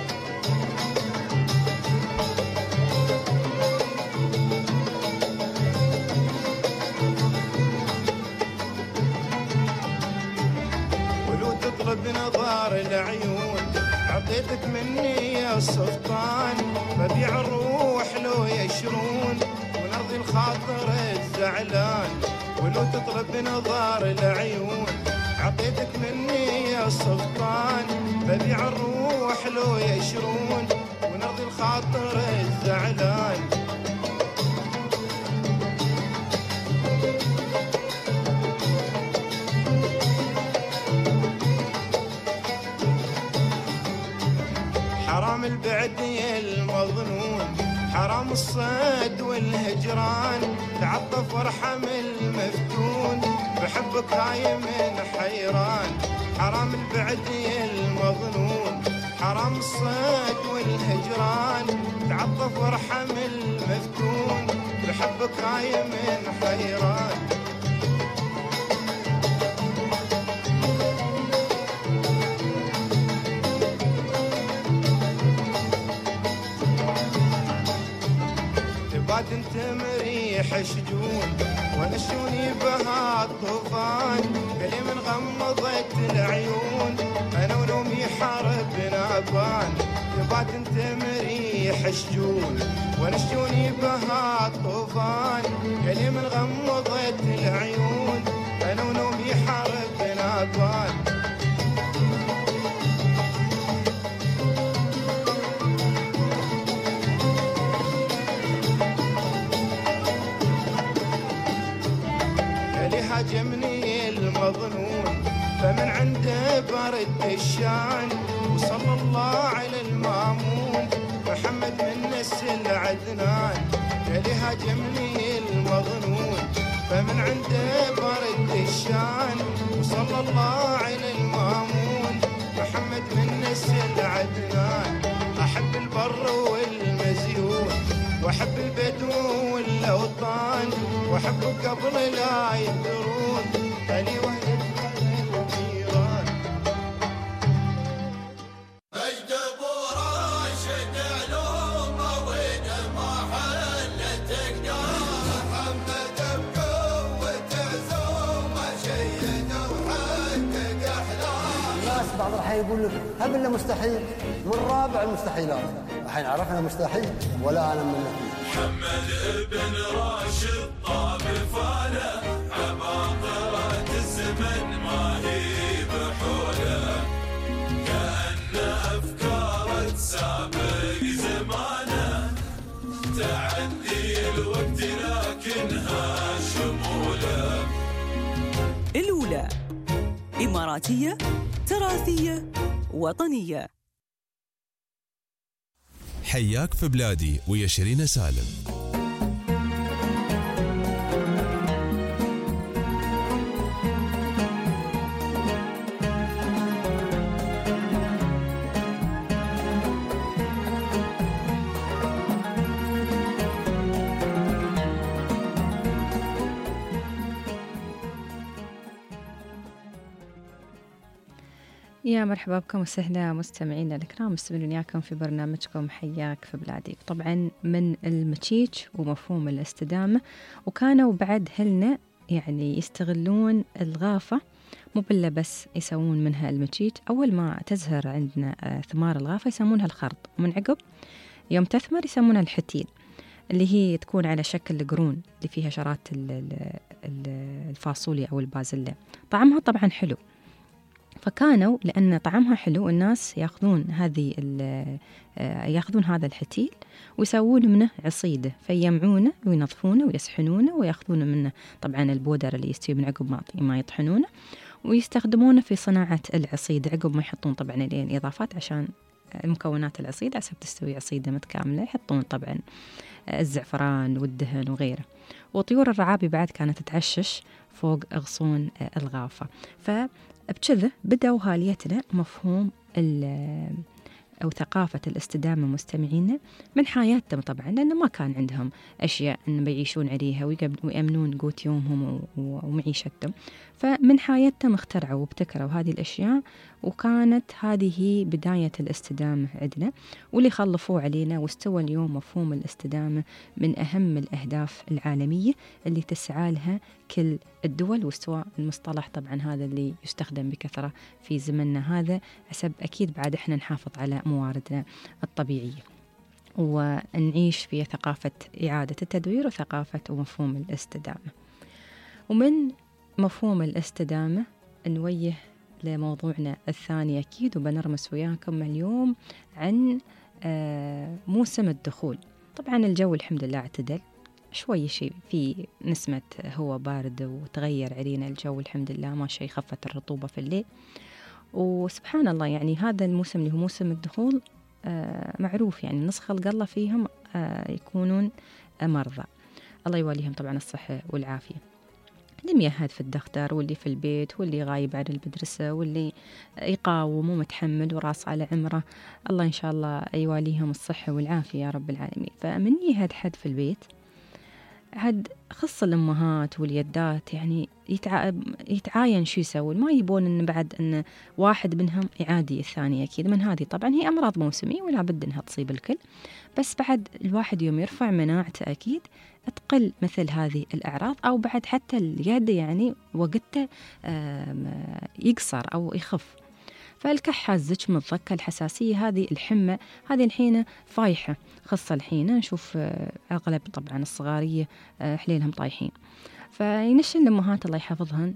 بنظار العيون عطيتك مني يا سلطان، ببيع الروح لو يشرون ونرضي الخاطر الزعلان. ولو تطلب بنظار العيون عطيتك مني يا سلطان، ببيع الروح لو يشرون ونرضي الخاطر الزعلان. حرام البعد يا المظنون، حرام الصيد والهجران، تعطف وارحم المفتون بحبك هاي من حيران. حرام البعد يا المظنون، حرام الصيد والهجران، تعطف وارحم المفتون بحبك هاي من حيران. تمريح شجون ونشوني بها الطوفان اللي من غمضت العيون انا ونومي حاربنا بان تبات تمريح شجون ونشوني بها الطوفان اللي من غمضت العيون انا ونومي حاربنا بان هاجمني المظنون فمن عنده برد الشان وصلى الله على المامون محمد من نسل عدنان اللي هاجمني المظنون فمن عنده برد الشان وصلى الله على المامون محمد من نسل عدنان احب البر والمزيون واحب البدو والاوطان واحبك قبل لا يدرون اني وحدك الجيران مجد ابو راشد علومه وين ما حلت اقدام محمد بقوه عزومه شيد وحقق احلام. الناس بعض الاحيان يقول لك هب اللي مستحيل من رابع المستحيلات الحين عرفنا مستحيل ولا انا من محمد بن راشد طاب فاله عباقرة الزمن ما هي بحوله كأن أفكار تسابق زمانه تعدي الوقت لكنها شموله. الأولى إماراتية تراثية وطنية. حياك في بلادي ويا شيرين سالم. يا مرحبا بكم وسهلا مستمعينا الكرام، مستمرين وياكم في برنامجكم حياك في بلادي. طبعا من المتشيج ومفهوم الاستدامة، وكانوا بعد هلنا يعني يستغلون الغافة، مو بالله بس يسوون منها المتشيج. أول ما تزهر عندنا ثمار الغافة يسمونها الخرط، ومن عقب يوم تثمر يسمونها الحتيل، اللي هي تكون على شكل القرون اللي فيها شرات الفاصوليا أو البازلة. طعمها طبعا حلو، فكانوا لأن طعمها حلو الناس يأخذون هذا الحتيل ويسوون منه عصيدة، فيجمعونه وينظفونه ويسحنونه ويأخذون منه طبعا البودر اللي يستوي من عقب ما يطحنونه، ويستخدمونه في صناعة العصيدة عقب ما يحطون طبعا الإضافات عشان مكونات العصيدة عشان تستوي عصيدة متكاملة. يحطون طبعا الزعفران والدهن وغيره. وطيور الرعابي بعد كانت تعشش فوق غصون الغافة. فبكذا بدأوا هاليتنا مفهوم أو ثقافة الاستدامة مستمعينا من حياتهم طبعا، لأنه ما كان عندهم أشياء أن بيعيشون عليها ويأمنون قوت يومهم ومعيشتهم، فمن حياتهم اخترعوا وابتكروا هذه الأشياء، وكانت هذه بداية الاستدامة عندنا واللي خلفوه علينا. واستوى اليوم مفهوم الاستدامة من أهم الأهداف العالمية اللي تسعى لها كل الدول، واستوى المصطلح طبعا هذا اللي يستخدم بكثرة في زمننا هذا، حسب أكيد بعد إحنا نحافظ على مواردنا الطبيعية ونعيش في ثقافة إعادة التدوير وثقافة ومفهوم الاستدامة. ومن مفهوم الاستدامة نوجه لموضوعنا الثاني أكيد، وبنرمس وياكم اليوم عن موسم الدخول. طبعا الجو الحمد لله اعتدل شوي، شيء في نسمة هو بارد وتغير علينا الجو الحمد لله، ما شيء خفت الرطوبة في الليل. وسبحان الله يعني هذا الموسم اللي هو موسم الدخول معروف يعني نص خلق الله فيهم يكونون مرضى، الله يواليهم طبعا الصحة والعافية. اللي ميهد في الدختر واللي في البيت واللي غايب عن المدرسة واللي يقاوم ومتحمل وراس على عمره، الله إن شاء الله يواليهم الصحة والعافية يا رب العالمين. فمن يهد حد في البيت عاد خص الأمهات واليدات يعني يتعاين شو يسوون، ما يبون إن بعد إن واحد منهم يعادي الثاني. أكيد من هذه طبعا هي أمراض موسمية ولا بد إنها تصيب الكل، بس بعد الواحد يوم يرفع مناعته أكيد تقل مثل هذه الأعراض، أو بعد حتى اليد يعني وقته يقصر أو يخف. فالكحة، الزكم، الضكة، الحساسية، هذه الحمى، هذه الحين فايحة، خاصة الحين نشوف أغلب طبعا الصغارية حليلهم طايحين. فينشن الأمهات الله يحفظهن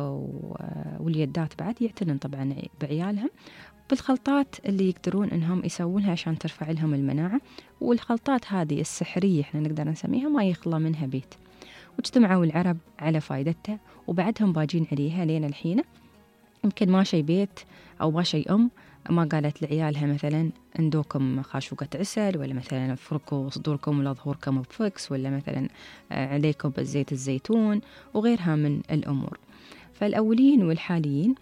واليدات بعد يعتنن طبعا بعيالهم بالخلطات اللي يقدرون إنهم يسوونها عشان ترفع لهم المناعة. والخلطات هذه السحرية إحنا نقدر نسميها، ما يخلى منها بيت، واجتمعوا العرب على فائدتها وبعدهم باجين عليها لين الحين. يمكن ما شي بيت أو ما شي ما قالت لعيالها مثلا عندكم خاشوقة عسل، ولا مثلا فركوا صدوركم ولا ظهوركم بفكس، ولا مثلا عليكم بالزيت الزيتون وغيرها من الأمور. فالأولين والحاليين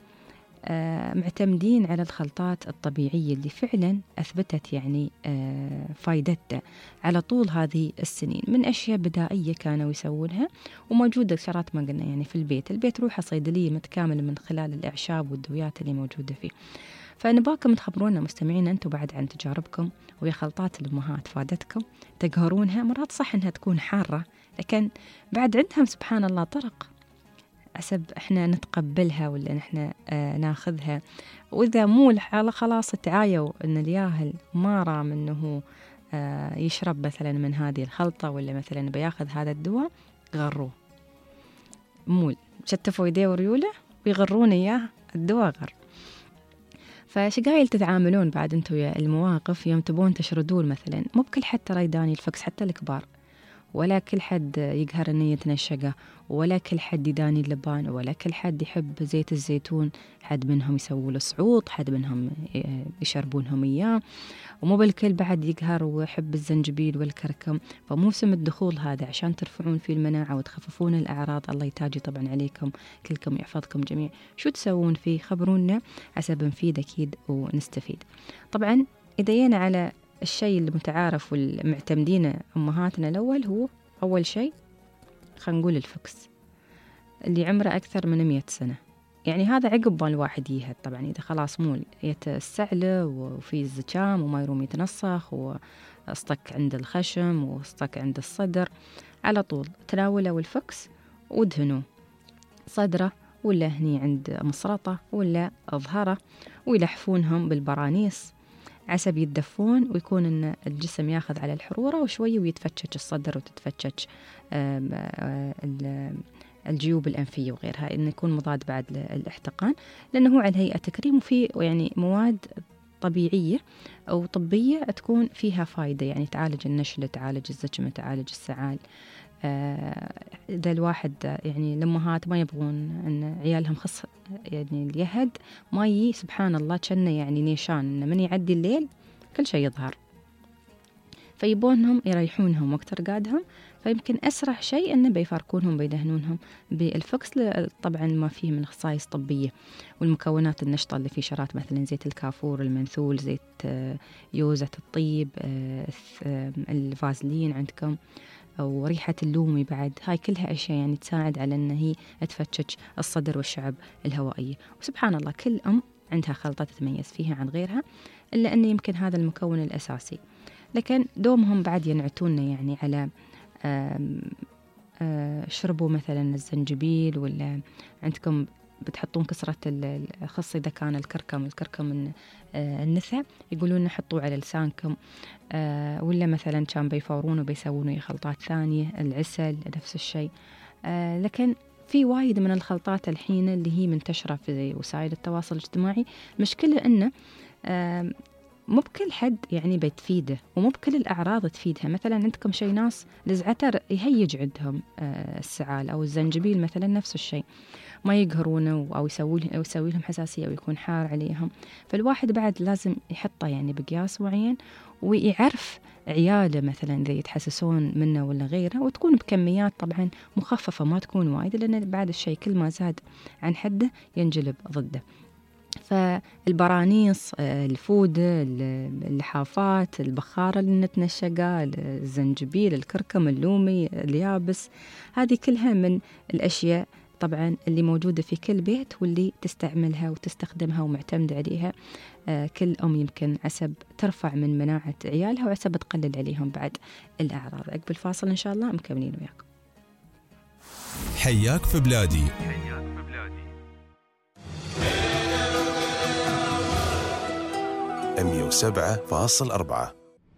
معتمدين على الخلطات الطبيعية اللي فعلا أثبتت يعني فايدتها على طول هذه السنين، من أشياء بدائية كانوا يسوونها وموجودة شرات ما قلنا يعني في البيت روحها صيدلية متكاملة من خلال الإعشاب والدويات اللي موجودة فيه. فنباكم تخبرونا مستمعينا أنتم بعد عن تجاربكم ويا خلطات الأمهات فادتكم تقهرونها. مرات صح أنها تكون حارة، لكن بعد عندهم سبحان الله طرق حسب احنا نتقبلها ولا نحن ناخذها. واذا مو الحالة خلاص تعايوا ان الياهل ما رام انه يشرب مثلا من هذه الخلطة ولا مثلا بياخذ هذا الدواء، غروه مول شتفوا يديه وريوله ويغرون اياه الدواء غر. فشقايل تتعاملون بعد انتم يا المواقف يوم تبون تشردون مثلا، مو بكل حد ترى يداني الفكس حتى الكبار، ولا كل حد يقهر أن يتنشقه، ولا كل حد يداني اللبان، ولا كل حد يحب زيت الزيتون. حد منهم يسووا له صعود، حد منهم يشربونهم إياه، ومو بالكل بعد يقهر ويحب الزنجبيل والكركم. فموسم الدخول هذا عشان ترفعون فيه المناعة وتخففون الأعراض، الله يتاجي طبعا عليكم كلكم يحفظكم جميع. شو تسوون فيه؟ خبرونا حسب نفيد أكيد ونستفيد. طبعا إذا جينا على الشيء المتعارف والمعتمدين أمهاتنا الأول، هو أول شيء خلينا نقول الفكس اللي عمره أكثر من 100 سنة. يعني هذا عقب ما الواحد يهد طبعا، إذا خلاص مو يتسعله وفي الزكام وما يروم يتنسخ واصطك عند الخشم واصطك عند الصدر، على طول تناولوا الفكس ودهنوا صدره ولا هني عند مصرطة ولا ظهره، ويلحفونهم بالبرانيس عسب يتدفون، ويكون إن الجسم ياخذ على الحرورة وشوي ويتفتش الصدر وتتفتش الجيوب الأنفية وغيرها، إنه يكون مضاد بعد الاحتقان، لأنه هو على هيئة تكريم وفي يعني مواد طبيعية أو طبية تكون فيها فايدة، يعني تعالج النشل، تعالج الزكمة، تعالج السعال. إذا الواحد يعني الأمهات ما يبغون أن عيالهم خص يعني اليهد ما سبحان الله كأنه يعني نيشان إنه من يعدي الليل كل شيء يظهر، فيبونهم يريحونهم وقت رقادهم. فيمكن أسرع شيء إنه بيفاركونهم بيدهنونهم بالفكس، طبعا ما فيه من خصائص طبية والمكونات النشطة اللي في شرات مثلا زيت الكافور، المنثول، زيت يوزة الطيب، الفازلين عندكم، أو ريحة اللومي بعد. هاي كلها أشياء يعني تساعد على أن هي تفتش الصدر والشعب الهوائية. وسبحان الله كل أم عندها خلطة تتميز فيها عن غيرها، إلا أن يمكن هذا المكون الأساسي، لكن دومهم بعد ينعتوننا يعني على شربوا مثلا الزنجبيل، ولا عندكم بتحطون كسرة الخص إذا كان الكركم من النثى يقولون حطوه على لسانكم، ولا مثلا كان بيفورون وبيسوون خلطات ثانية، العسل نفس الشيء. لكن في وايد من الخلطات الحين اللي هي منتشرة في وسائل التواصل الاجتماعي، المشكلة إنه مو بكل حد يعني بتفيده، ومو بكل الأعراض تفيدها. مثلا عندكم شيء ناس لزعتر يهيج عندهم السعال، أو الزنجبيل مثلا نفس الشيء ما يقهرونه أو يسوي لهم حساسية أو يكون حار عليهم. فالواحد بعد لازم يحطه يعني بقياس معين، ويعرف عياله مثلا إذا يتحسسون منه ولا غيره، وتكون بكميات طبعا مخففة ما تكون وايد، لأن بعد الشيء كل ما زاد عن حده ينجلب ضده. فالبرانيص، الفود، اللحافات، البخارة اللي نتنشقها، الزنجبيل، الكركم، اللومي، اليابس، هذه كلها من الأشياء طبعا اللي موجودة في كل بيت واللي تستعملها وتستخدمها ومعتمد عليها كل أم، يمكن عسب ترفع من مناعة عيالها وعسب تقلل عليهم بعد الأعراض. عقب الفاصل إن شاء الله مكملين وياكم. حياك في بلادي. 107.4.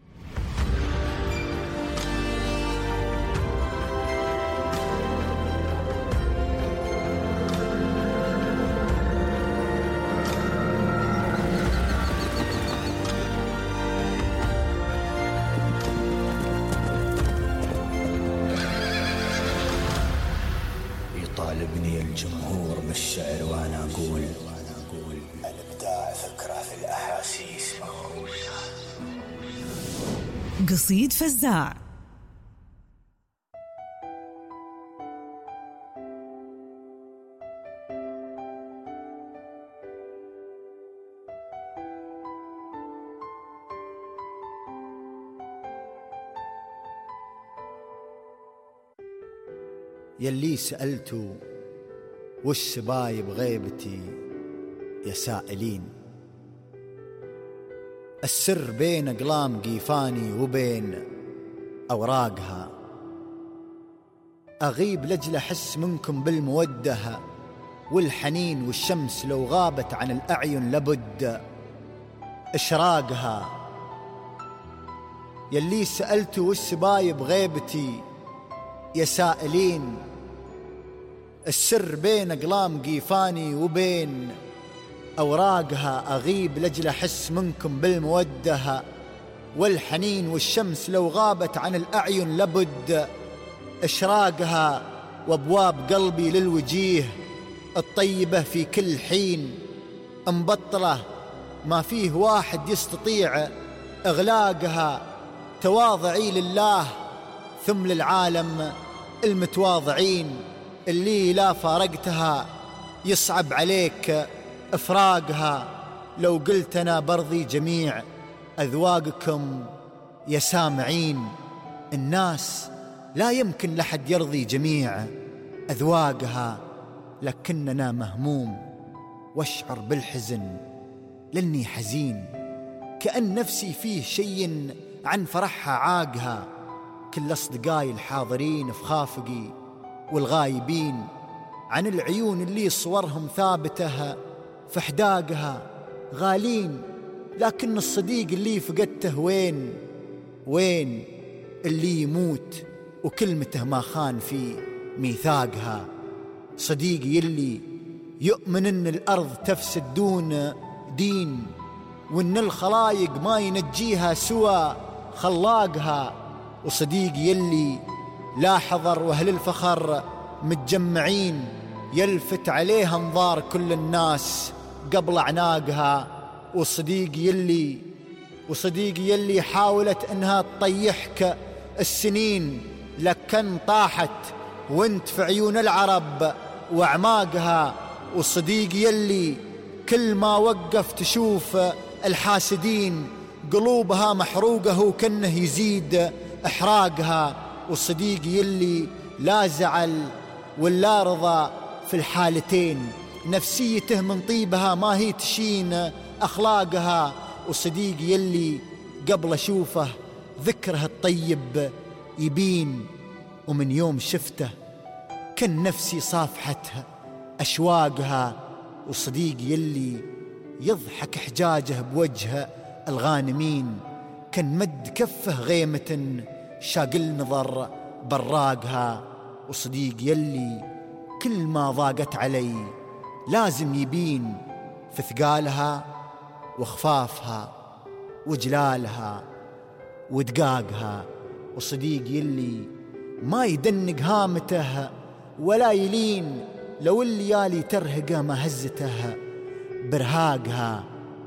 يطالبني الجمهور بالشعر وانا اقول الابداع فكره في الاحاسيس مغروسه. قصيد فزاع. يلي سألتوا وش سبايب غيبتي يا سائلين، السر بين أقلام قيفاني وبين أوراقها، أغيب لجل أحس منكم بالمودة والحنين، والشمس لو غابت عن الأعين لابد إشراقها. يلي سألتوا وش سبايب غيبتي يا سائلين، السر بين أقلام قيفاني وبين أوراقها، أغيب لجل أحس منكم بالمودة والحنين، والشمس لو غابت عن الأعين لابد إشراقها، وأبواب قلبي للوجيه الطيبة في كل حين مبطلة ما فيه واحد يستطيع إغلاقها. تواضعي لله ثم للعالم المتواضعين، اللي لا فارقتها يصعب عليك إفراقها. لو قلت أنا برضي جميع أذواقكم يا سامعين، الناس لا يمكن لحد يرضي جميع أذواقها، لكننا مهموم واشعر بالحزن لأني حزين، كأن نفسي فيه شيء عن فرحها عاقها. كل أصدقائي الحاضرين في خافقي والغايبين، عن العيون اللي صورهم ثابته في حداقها غالين، لكن الصديق اللي فقدته وين اللي يموت وكلمته ما خان في ميثاقها. صديقي اللي يؤمن ان الأرض تفسد دون دين، وان الخلايق ما ينجيها سوى خلاقها. وصديقي يلي لا حضر وأهل الفخر متجمعين، يلفت عليها انظار كل الناس قبل أعناقها. وصديقي يلي حاولت انها تطيحك السنين، لكن طاحت وانت في عيون العرب واعماقها. وصديقي يلي كل ما وقف تشوف الحاسدين قلوبها محروقة وكنه يزيد إحراقها. وصديقي يلي لا زعل ولا رضا في الحالتين، نفسيته من طيبها ما هي تشين أخلاقها. وصديقي يلي قبل أشوفه ذكره الطيب يبين، ومن يوم شفته كان نفسي صافحتها أشواقها. وصديقي يلي يضحك حجاجه بوجه الغانمين، كان مد كفه غيمة شاقل نظر براقها. وصديقي يلي كل ما ضاقت علي لازم يبين في ثقالها وخفافها وجلالها ودقاقها. وصديقي يلي ما يدنق هامته ولا يلين، لو الليالي ترهقه مهزته برهاقها.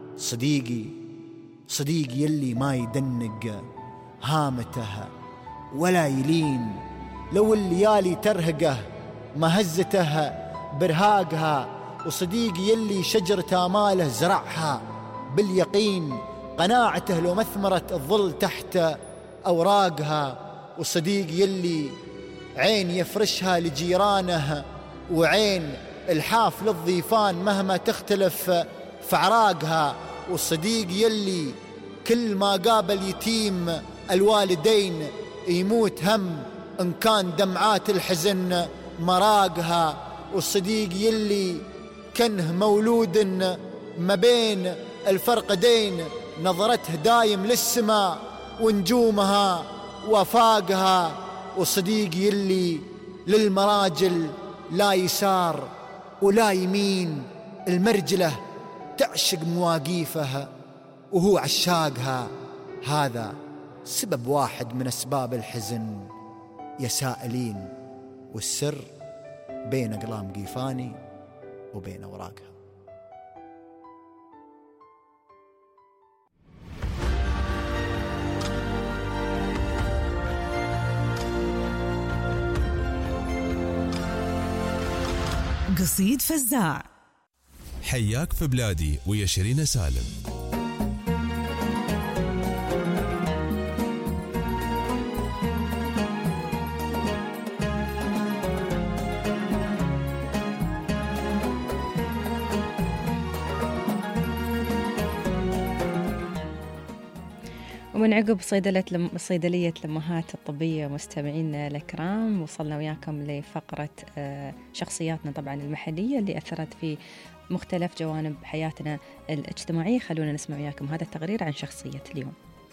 صديقي يلي ما يدنق هامته ولا يلين، لو الليالي ترهقه مهزته برهاقها. وصديقي يلي شجرة آماله زرعها باليقين، قناعته لو مثمرة الظل تحت أوراقها. وصديقي يلي عين يفرشها لجيرانه، وعين الحاف للضيفان مهما تختلف فعراقها. والصديق يلي كل ما قابل يتيم الوالدين يموت هم إن كان دمعات الحزن مراقها. والصديق يلي كنه مولود ما بين الفرقدين، نظرته دايم للسماء ونجومها وفاقها. والصديق يلي للمراجل لا يسار ولا يمين، المرجلة تعشق مواقيفها وهو عشاقها. هذا سبب واحد من أسباب الحزن يا سائلين، والسر بين أقلام قيفاني وبين أوراقها. قصيد فزاع. حياك في بلادي ويا شيرين سالم. ومن عقب صيدلية الأمهات الطبية مستمعينا الكرام، وصلنا وياكم لفقرة شخصياتنا طبعا المحلية اللي أثرت في مختلف جوانب حياتنا الاجتماعية. خلونا نسمع وياكم هذا التقرير عن شخصية اليوم.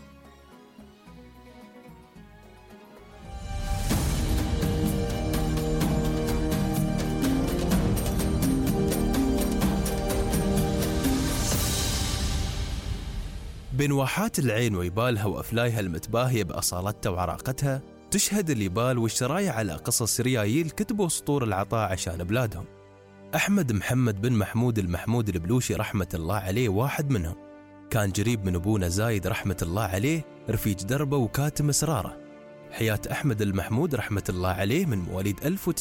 بين واحات العين ويبالها وأفلايها المتباهية بأصالتها وعراقتها، تشهد اليبال والشرايع على قصص ريايل كتبوا سطور العطاء عشان بلادهم. أحمد محمد بن محمود المحمود البلوشي رحمة الله عليه واحد منهم. كان جريب من أبونا زايد رحمة الله عليه، رفيج دربه وكاتم أسراره. حياة أحمد المحمود رحمة الله عليه من مواليد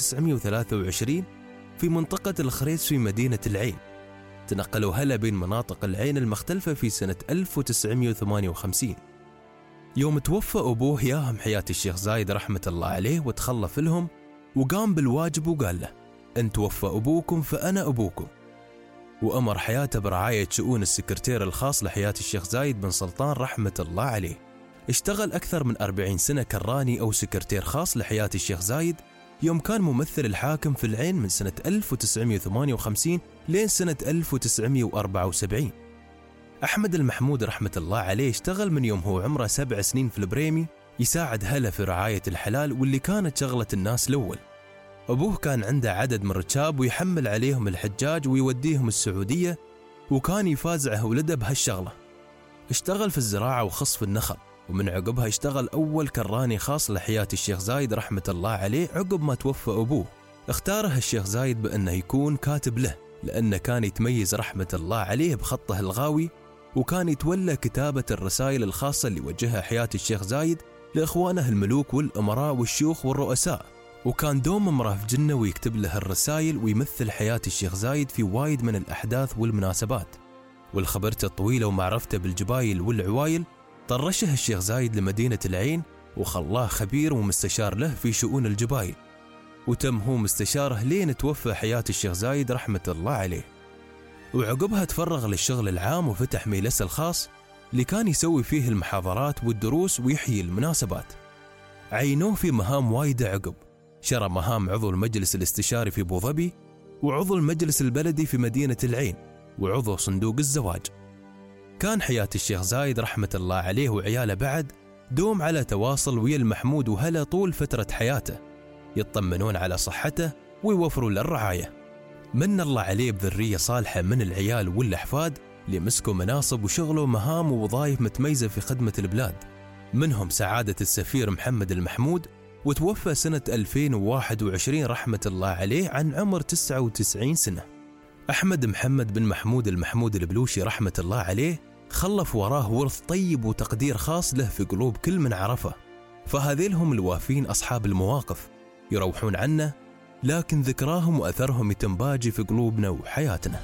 1923 في منطقة الخريس في مدينة العين. تنقلوا هلا بين مناطق العين المختلفة في سنة 1958. يوم توفى أبوه ياهم حياة الشيخ زايد رحمة الله عليه وتخلف لهم، وقام بالواجب وقال له: أن توفى أبوكم فأنا أبوكم. وأمر حياته برعاية شؤون السكرتير الخاص لحياة الشيخ زايد بن سلطان رحمة الله عليه. اشتغل أكثر من 40 سنة كراني أو سكرتير خاص لحياة الشيخ زايد، يوم كان ممثل الحاكم في العين من سنة 1958 لين سنة 1974. أحمد المحمود رحمة الله عليه اشتغل من يوم هو عمره 7 سنين في البريمي يساعد هلا في رعاية الحلال، واللي كانت شغلة الناس الأول. أبوه كان عنده عدد من الركاب ويحمل عليهم الحجاج ويوديهم السعودية، وكان يفازعه ولده بهالشغلة. اشتغل في الزراعة وخصف النخل، ومن عقبها اشتغل أول كراني خاص لحياة الشيخ زايد رحمة الله عليه عقب ما توفى أبوه. اختاره الشيخ زايد بأنه يكون كاتب له، لأنه كان يتميز رحمة الله عليه بخطه الغاوي، وكان يتولى كتابة الرسائل الخاصة اللي وجهها حياة الشيخ زايد لإخوانه الملوك والأمراء والشيوخ والرؤساء. وكان دوم امره في جنة ويكتب له الرسائل ويمثل حياة الشيخ زايد في وايد من الأحداث والمناسبات. والخبرته الطويلة ومعرفته بالجبايل والعوايل طرشه الشيخ زايد لمدينة العين، وخلاه خبير ومستشار له في شؤون الجبايل، وتم هو مستشاره لين توفى حياة الشيخ زايد رحمة الله عليه. وعقبها تفرغ للشغل العام وفتح ميلسه الخاص اللي كان يسوي فيه المحاضرات والدروس ويحيي المناسبات. عينوه في مهام وايدة عقب، شرى مهام عضو المجلس الاستشاري في أبو ظبي، وعضو المجلس البلدي في مدينة العين، وعضو صندوق الزواج. كان حياة الشيخ زايد رحمة الله عليه وعياله بعد دوم على تواصل ويا المحمود وهلا طول فترة حياته، يطمنون على صحته ويوفروا له الرعاية. من الله عليه بذرية صالحة من العيال والأحفاد اللي مسكوا مناصب وشغلوا مهام ووظائف متميزة في خدمة البلاد، منهم سعادة السفير محمد المحمود، وتوفى سنة 2021 رحمة الله عليه عن عمر 99 سنة. أحمد محمد بن محمود المحمود البلوشي رحمة الله عليه خلف وراه ورث طيب وتقدير خاص له في قلوب كل من عرفه، فهذيلهم الوافين أصحاب المواقف يروحون عنه لكن ذكراهم وأثرهم يتم باقي في قلوبنا وحياتنا.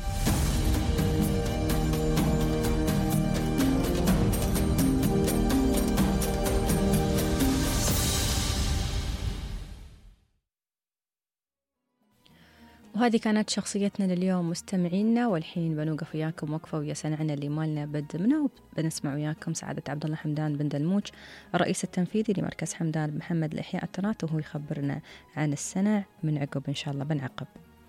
وهذه كانت شخصيتنا لليوم مستمعينا، والحين بنوقف وياكم وقفة ويسنعنا اللي مالنا بدمنا، وبنسمع وياكم سعادة عبد الله حمدان بن دلموج الرئيس التنفيذي لمركز حمدان بن محمد لإحياء التراث، وهو يخبرنا عن السنع. من عقب إن شاء الله بنعقب.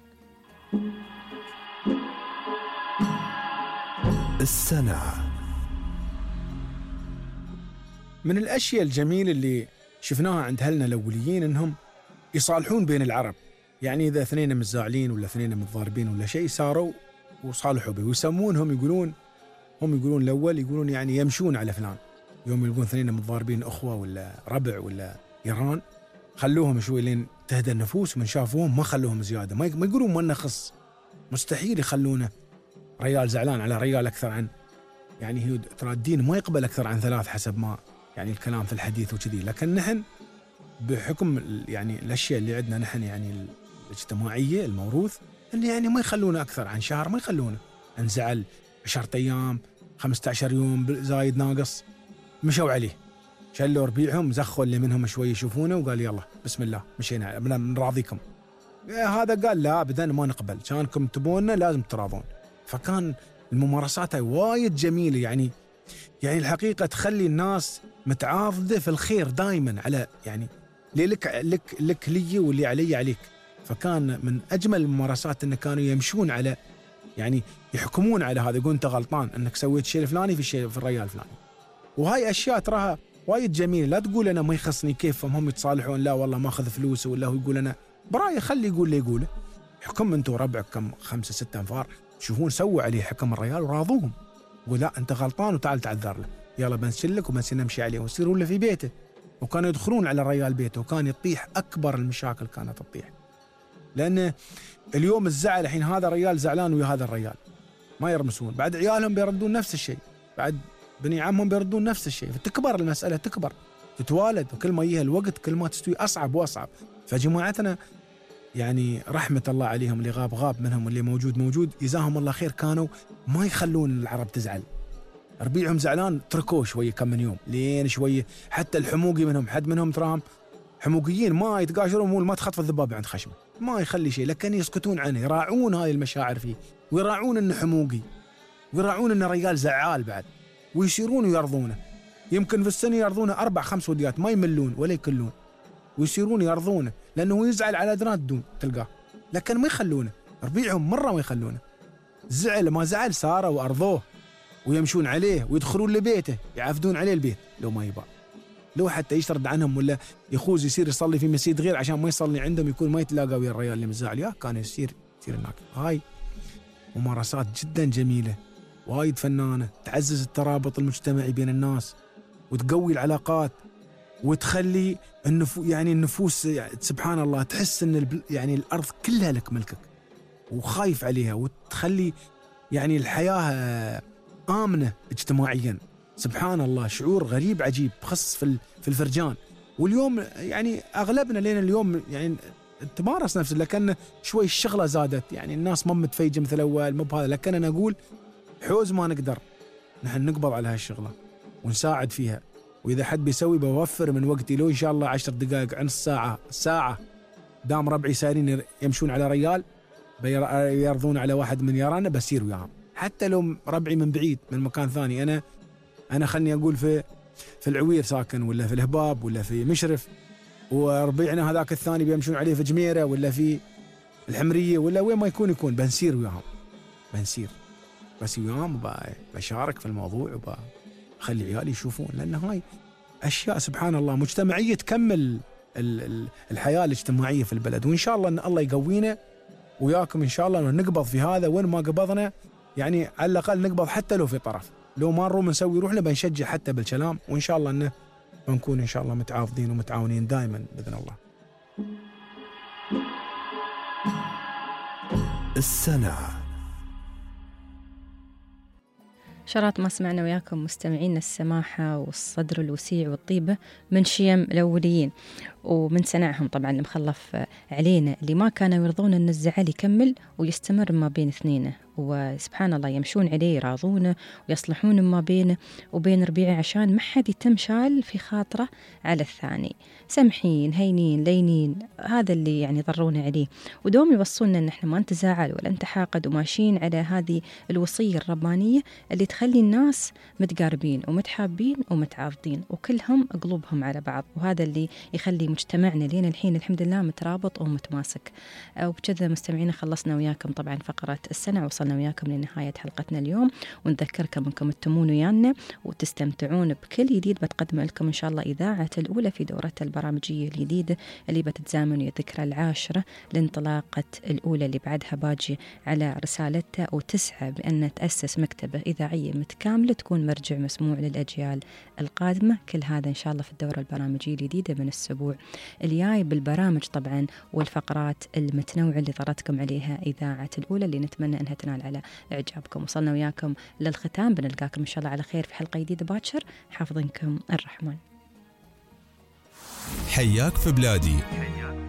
السنع من الأشياء الجميلة اللي شفناها عند أهلنا الأوليين إنهم يصالحون بين العرب، يعني إذا اثنين متزاعلين ولا اثنين متضاربين ولا شيء صاروا وصالحوا به، ويسمونهم هم يقولون الأول يقولون يعني يمشون على فلان، يوم يلقون اثنين متضاربين أخوة ولا ربع ولا يران خلوهم شوي لين تهدى النفوس، ومن شافوهم ما خلوهم زيادة، ما يقولون ما نخص، مستحيل يخلونه ريال زعلان على ريال أكثر عن، يعني هي ترى الدين ما يقبل أكثر عن 3 حسب ما يعني الكلام في الحديث وكذي، لكن نحن بحكم يعني الأشياء اللي عندنا نحن يعني الاجتماعية الموروث، إن يعني ما يخلونا أكثر عن شهر، ما يخلونا انزعل 10 أيام 15 يوم زايد ناقص، مشوا عليه شلوا ربيعهم، زخوا اللي منهم شوي يشوفونه وقال يلا بسم الله مشينا بنراضيكم. هذا قال لا أبدا ما نقبل، كانكم تبوننا لازم تراضون. فكان الممارسات هاي وايد جميلة، يعني الحقيقة تخلي الناس متعاضدة في الخير دائما، على يعني لك لي واللي علي عليك. فكان من أجمل الممارسات أن كانوا يمشون على، يعني يحكمون على هذا، يقول أنت غلطان أنك سويت الشيء الفلاني في الريال الفلاني. وهاي أشياء تراها وايد جميلة، لا تقول أنا ما يخصني كيف هم يتصالحون، لا والله ما أخذ فلوسه، ولا هو يقول أنا براي خلي يقول اللي يقوله، حكم أنتوا ربعك كم 5-6 أنفار تشوفون سووا عليه حكم الريال وراضوهم، يقول لا أنت غلطان وتعال تعذر له، يلا بنسلك وبنسي نمشي عليه ونصيرون له في بيته. وكانوا يدخلون على الريال بيته، وكان يطيح أكبر المشاكل كانت تطيح، لأن اليوم الزعل الحين هذا ريال زعلان ويا هذا الريال ما يرمسون، بعد عيالهم بيردون نفس الشيء، بعد بني عمهم بيردون نفس الشيء، فتكبر المسألة، تكبر تتوالد، وكل ما يجي الوقت كل ما تستوي أصعب وأصعب. فجماعتنا يعني رحمة الله عليهم، اللي غاب منهم واللي موجود جزاهم الله خير، كانوا ما يخلون العرب تزعل، ربيعهم زعلان تركوه شوية كم من يوم لين شوية، حتى الحموقي منهم حد منهم تراهم حموقيين ما يتقاشرون، ما تخطف الذباب عند خشمه، ما يخلي شيء، لكن يسكتون عنه، يراعون هاي المشاعر فيه، ويراعون انه حموقي، ويراعون انه رجال زعال بعد، ويصيرون ويرضونه. يمكن في السنة يرضونه 4-5 وديات ما يملون ولا يكلون، ويصيرون يرضونه، لأنه يزعل على أدنات دون تلقاه، لكن ما يخلونه، ربيعهم مرة ما يخلونه، زعل ما زعل ساره وأرضوه، ويمشون عليه ويدخلون لبيته يعفدون عليه البيت لو ما يبغى، لو حتى يشرد عنهم ولا يخوز يصير يصلي في مسجد غير عشان ما يصلي عندهم، يكون ما يتلاقى ويا الرجال اللي مزعل كان يصير هناك. هاي ممارسات جدا جميلة وايد فنانة، تعزز الترابط المجتمعي بين الناس، وتقوي العلاقات، وتخلي النفوس يعني سبحان الله تحس ان يعني الارض كلها لك ملكك وخايف عليها، وتخلي يعني الحياة آمنة اجتماعيا. سبحان الله شعور غريب عجيب خص في الفرجان. واليوم يعني أغلبنا لين اليوم يعني تمارس نفسه، لكن شوي الشغلة زادت، يعني الناس ما متفيجة مثل أول، مو بهذا، لكن أنا أقول حوز ما نقدر نحن نقبض على هالشغلة ونساعد فيها، وإذا حد بيسوي بوفر من وقتي، لو إن شاء الله 10 دقائق نص ساعة دام ربعي سارين يمشون على ريال يرضون على واحد من يرانا بسير وياهم، حتى لو ربعي من بعيد من مكان ثاني. أنا خلني أقول في العوير ساكن، ولا في الهباب، ولا في مشرف، وربيعنا هذاك الثاني بيمشون عليه في جميرة ولا في الحمرية ولا وين ما يكون بنسير وياهم، بس وياهم بشارك في الموضوع وبخلي عيالي يشوفون، لأن هاي أشياء سبحان الله مجتمعية تكمل الحياة الاجتماعية في البلد. وإن شاء الله أن الله يقوينا وياكم إن شاء الله أن نقبض في هذا، وين ما قبضنا يعني على الأقل نقبض حتى لو في طرف، لو ما نروح نسوي روحنا بنشجع حتى بالكلام، وإن شاء الله أنه بنكون إن شاء الله متعاضدين ومتعاونين دائما بإذن الله. شرط ما سمعنا وياكم مستمعين السماحة والصدر الوسيع والطيبة من شيم الأوليين ومن سنعهم طبعا المخلف علينا اللي ما كانوا يرضون أن الزعل يكمل ويستمر ما بين اثنينه، وسبحان الله يمشون عليه يراضونه ويصلحون ما بينه وبين ربيعه عشان ما حد يتم شال في خاطره على الثاني. سمحين هينين لينين، هذا اللي يعني ضرونا عليه، ودوم يوصلنا ان احنا ما نتزاعل ولا نتحاقد وماشيين على هذه الوصية الربانية اللي تخلي الناس متقاربين ومتحابين ومتعاضدين وكلهم قلوبهم على بعض، وهذا اللي يخلي مجتمعنا لين الحين الحمد لله مترابط ومتماسك. وبكذا مستمعينا خلصنا وياكم طبعا فقرة السنة، وصلنا وياكم لنهاية حلقتنا اليوم، ونذكركم انكم تتمون ويانا وتستمتعون بكل جديد بتقدم لكم ان شاء الله إذاعة الأولى في دورتها البرامجية الجديدة اللي بتتزامن الذكرى العاشرة لانطلاقة الأولى اللي بعدها باجي على رسالتها وتسعى بأن تأسس مكتبة إذاعية متكاملة تكون مرجع مسموع للأجيال القادمة. كل هذا إن شاء الله في الدورة البرامجية الجديدة من الأسبوع الجاي بالبرامج طبعا والفقرات المتنوعة اللي طرتكم عليها إذاعة الأولى اللي نتمنى أنها تنال على إعجابكم. وصلنا وياكم للختام، بنلقاكم إن شاء الله على خير في حلقة جديدة باكر، حافظينكم الرحمن. حياك في بلادي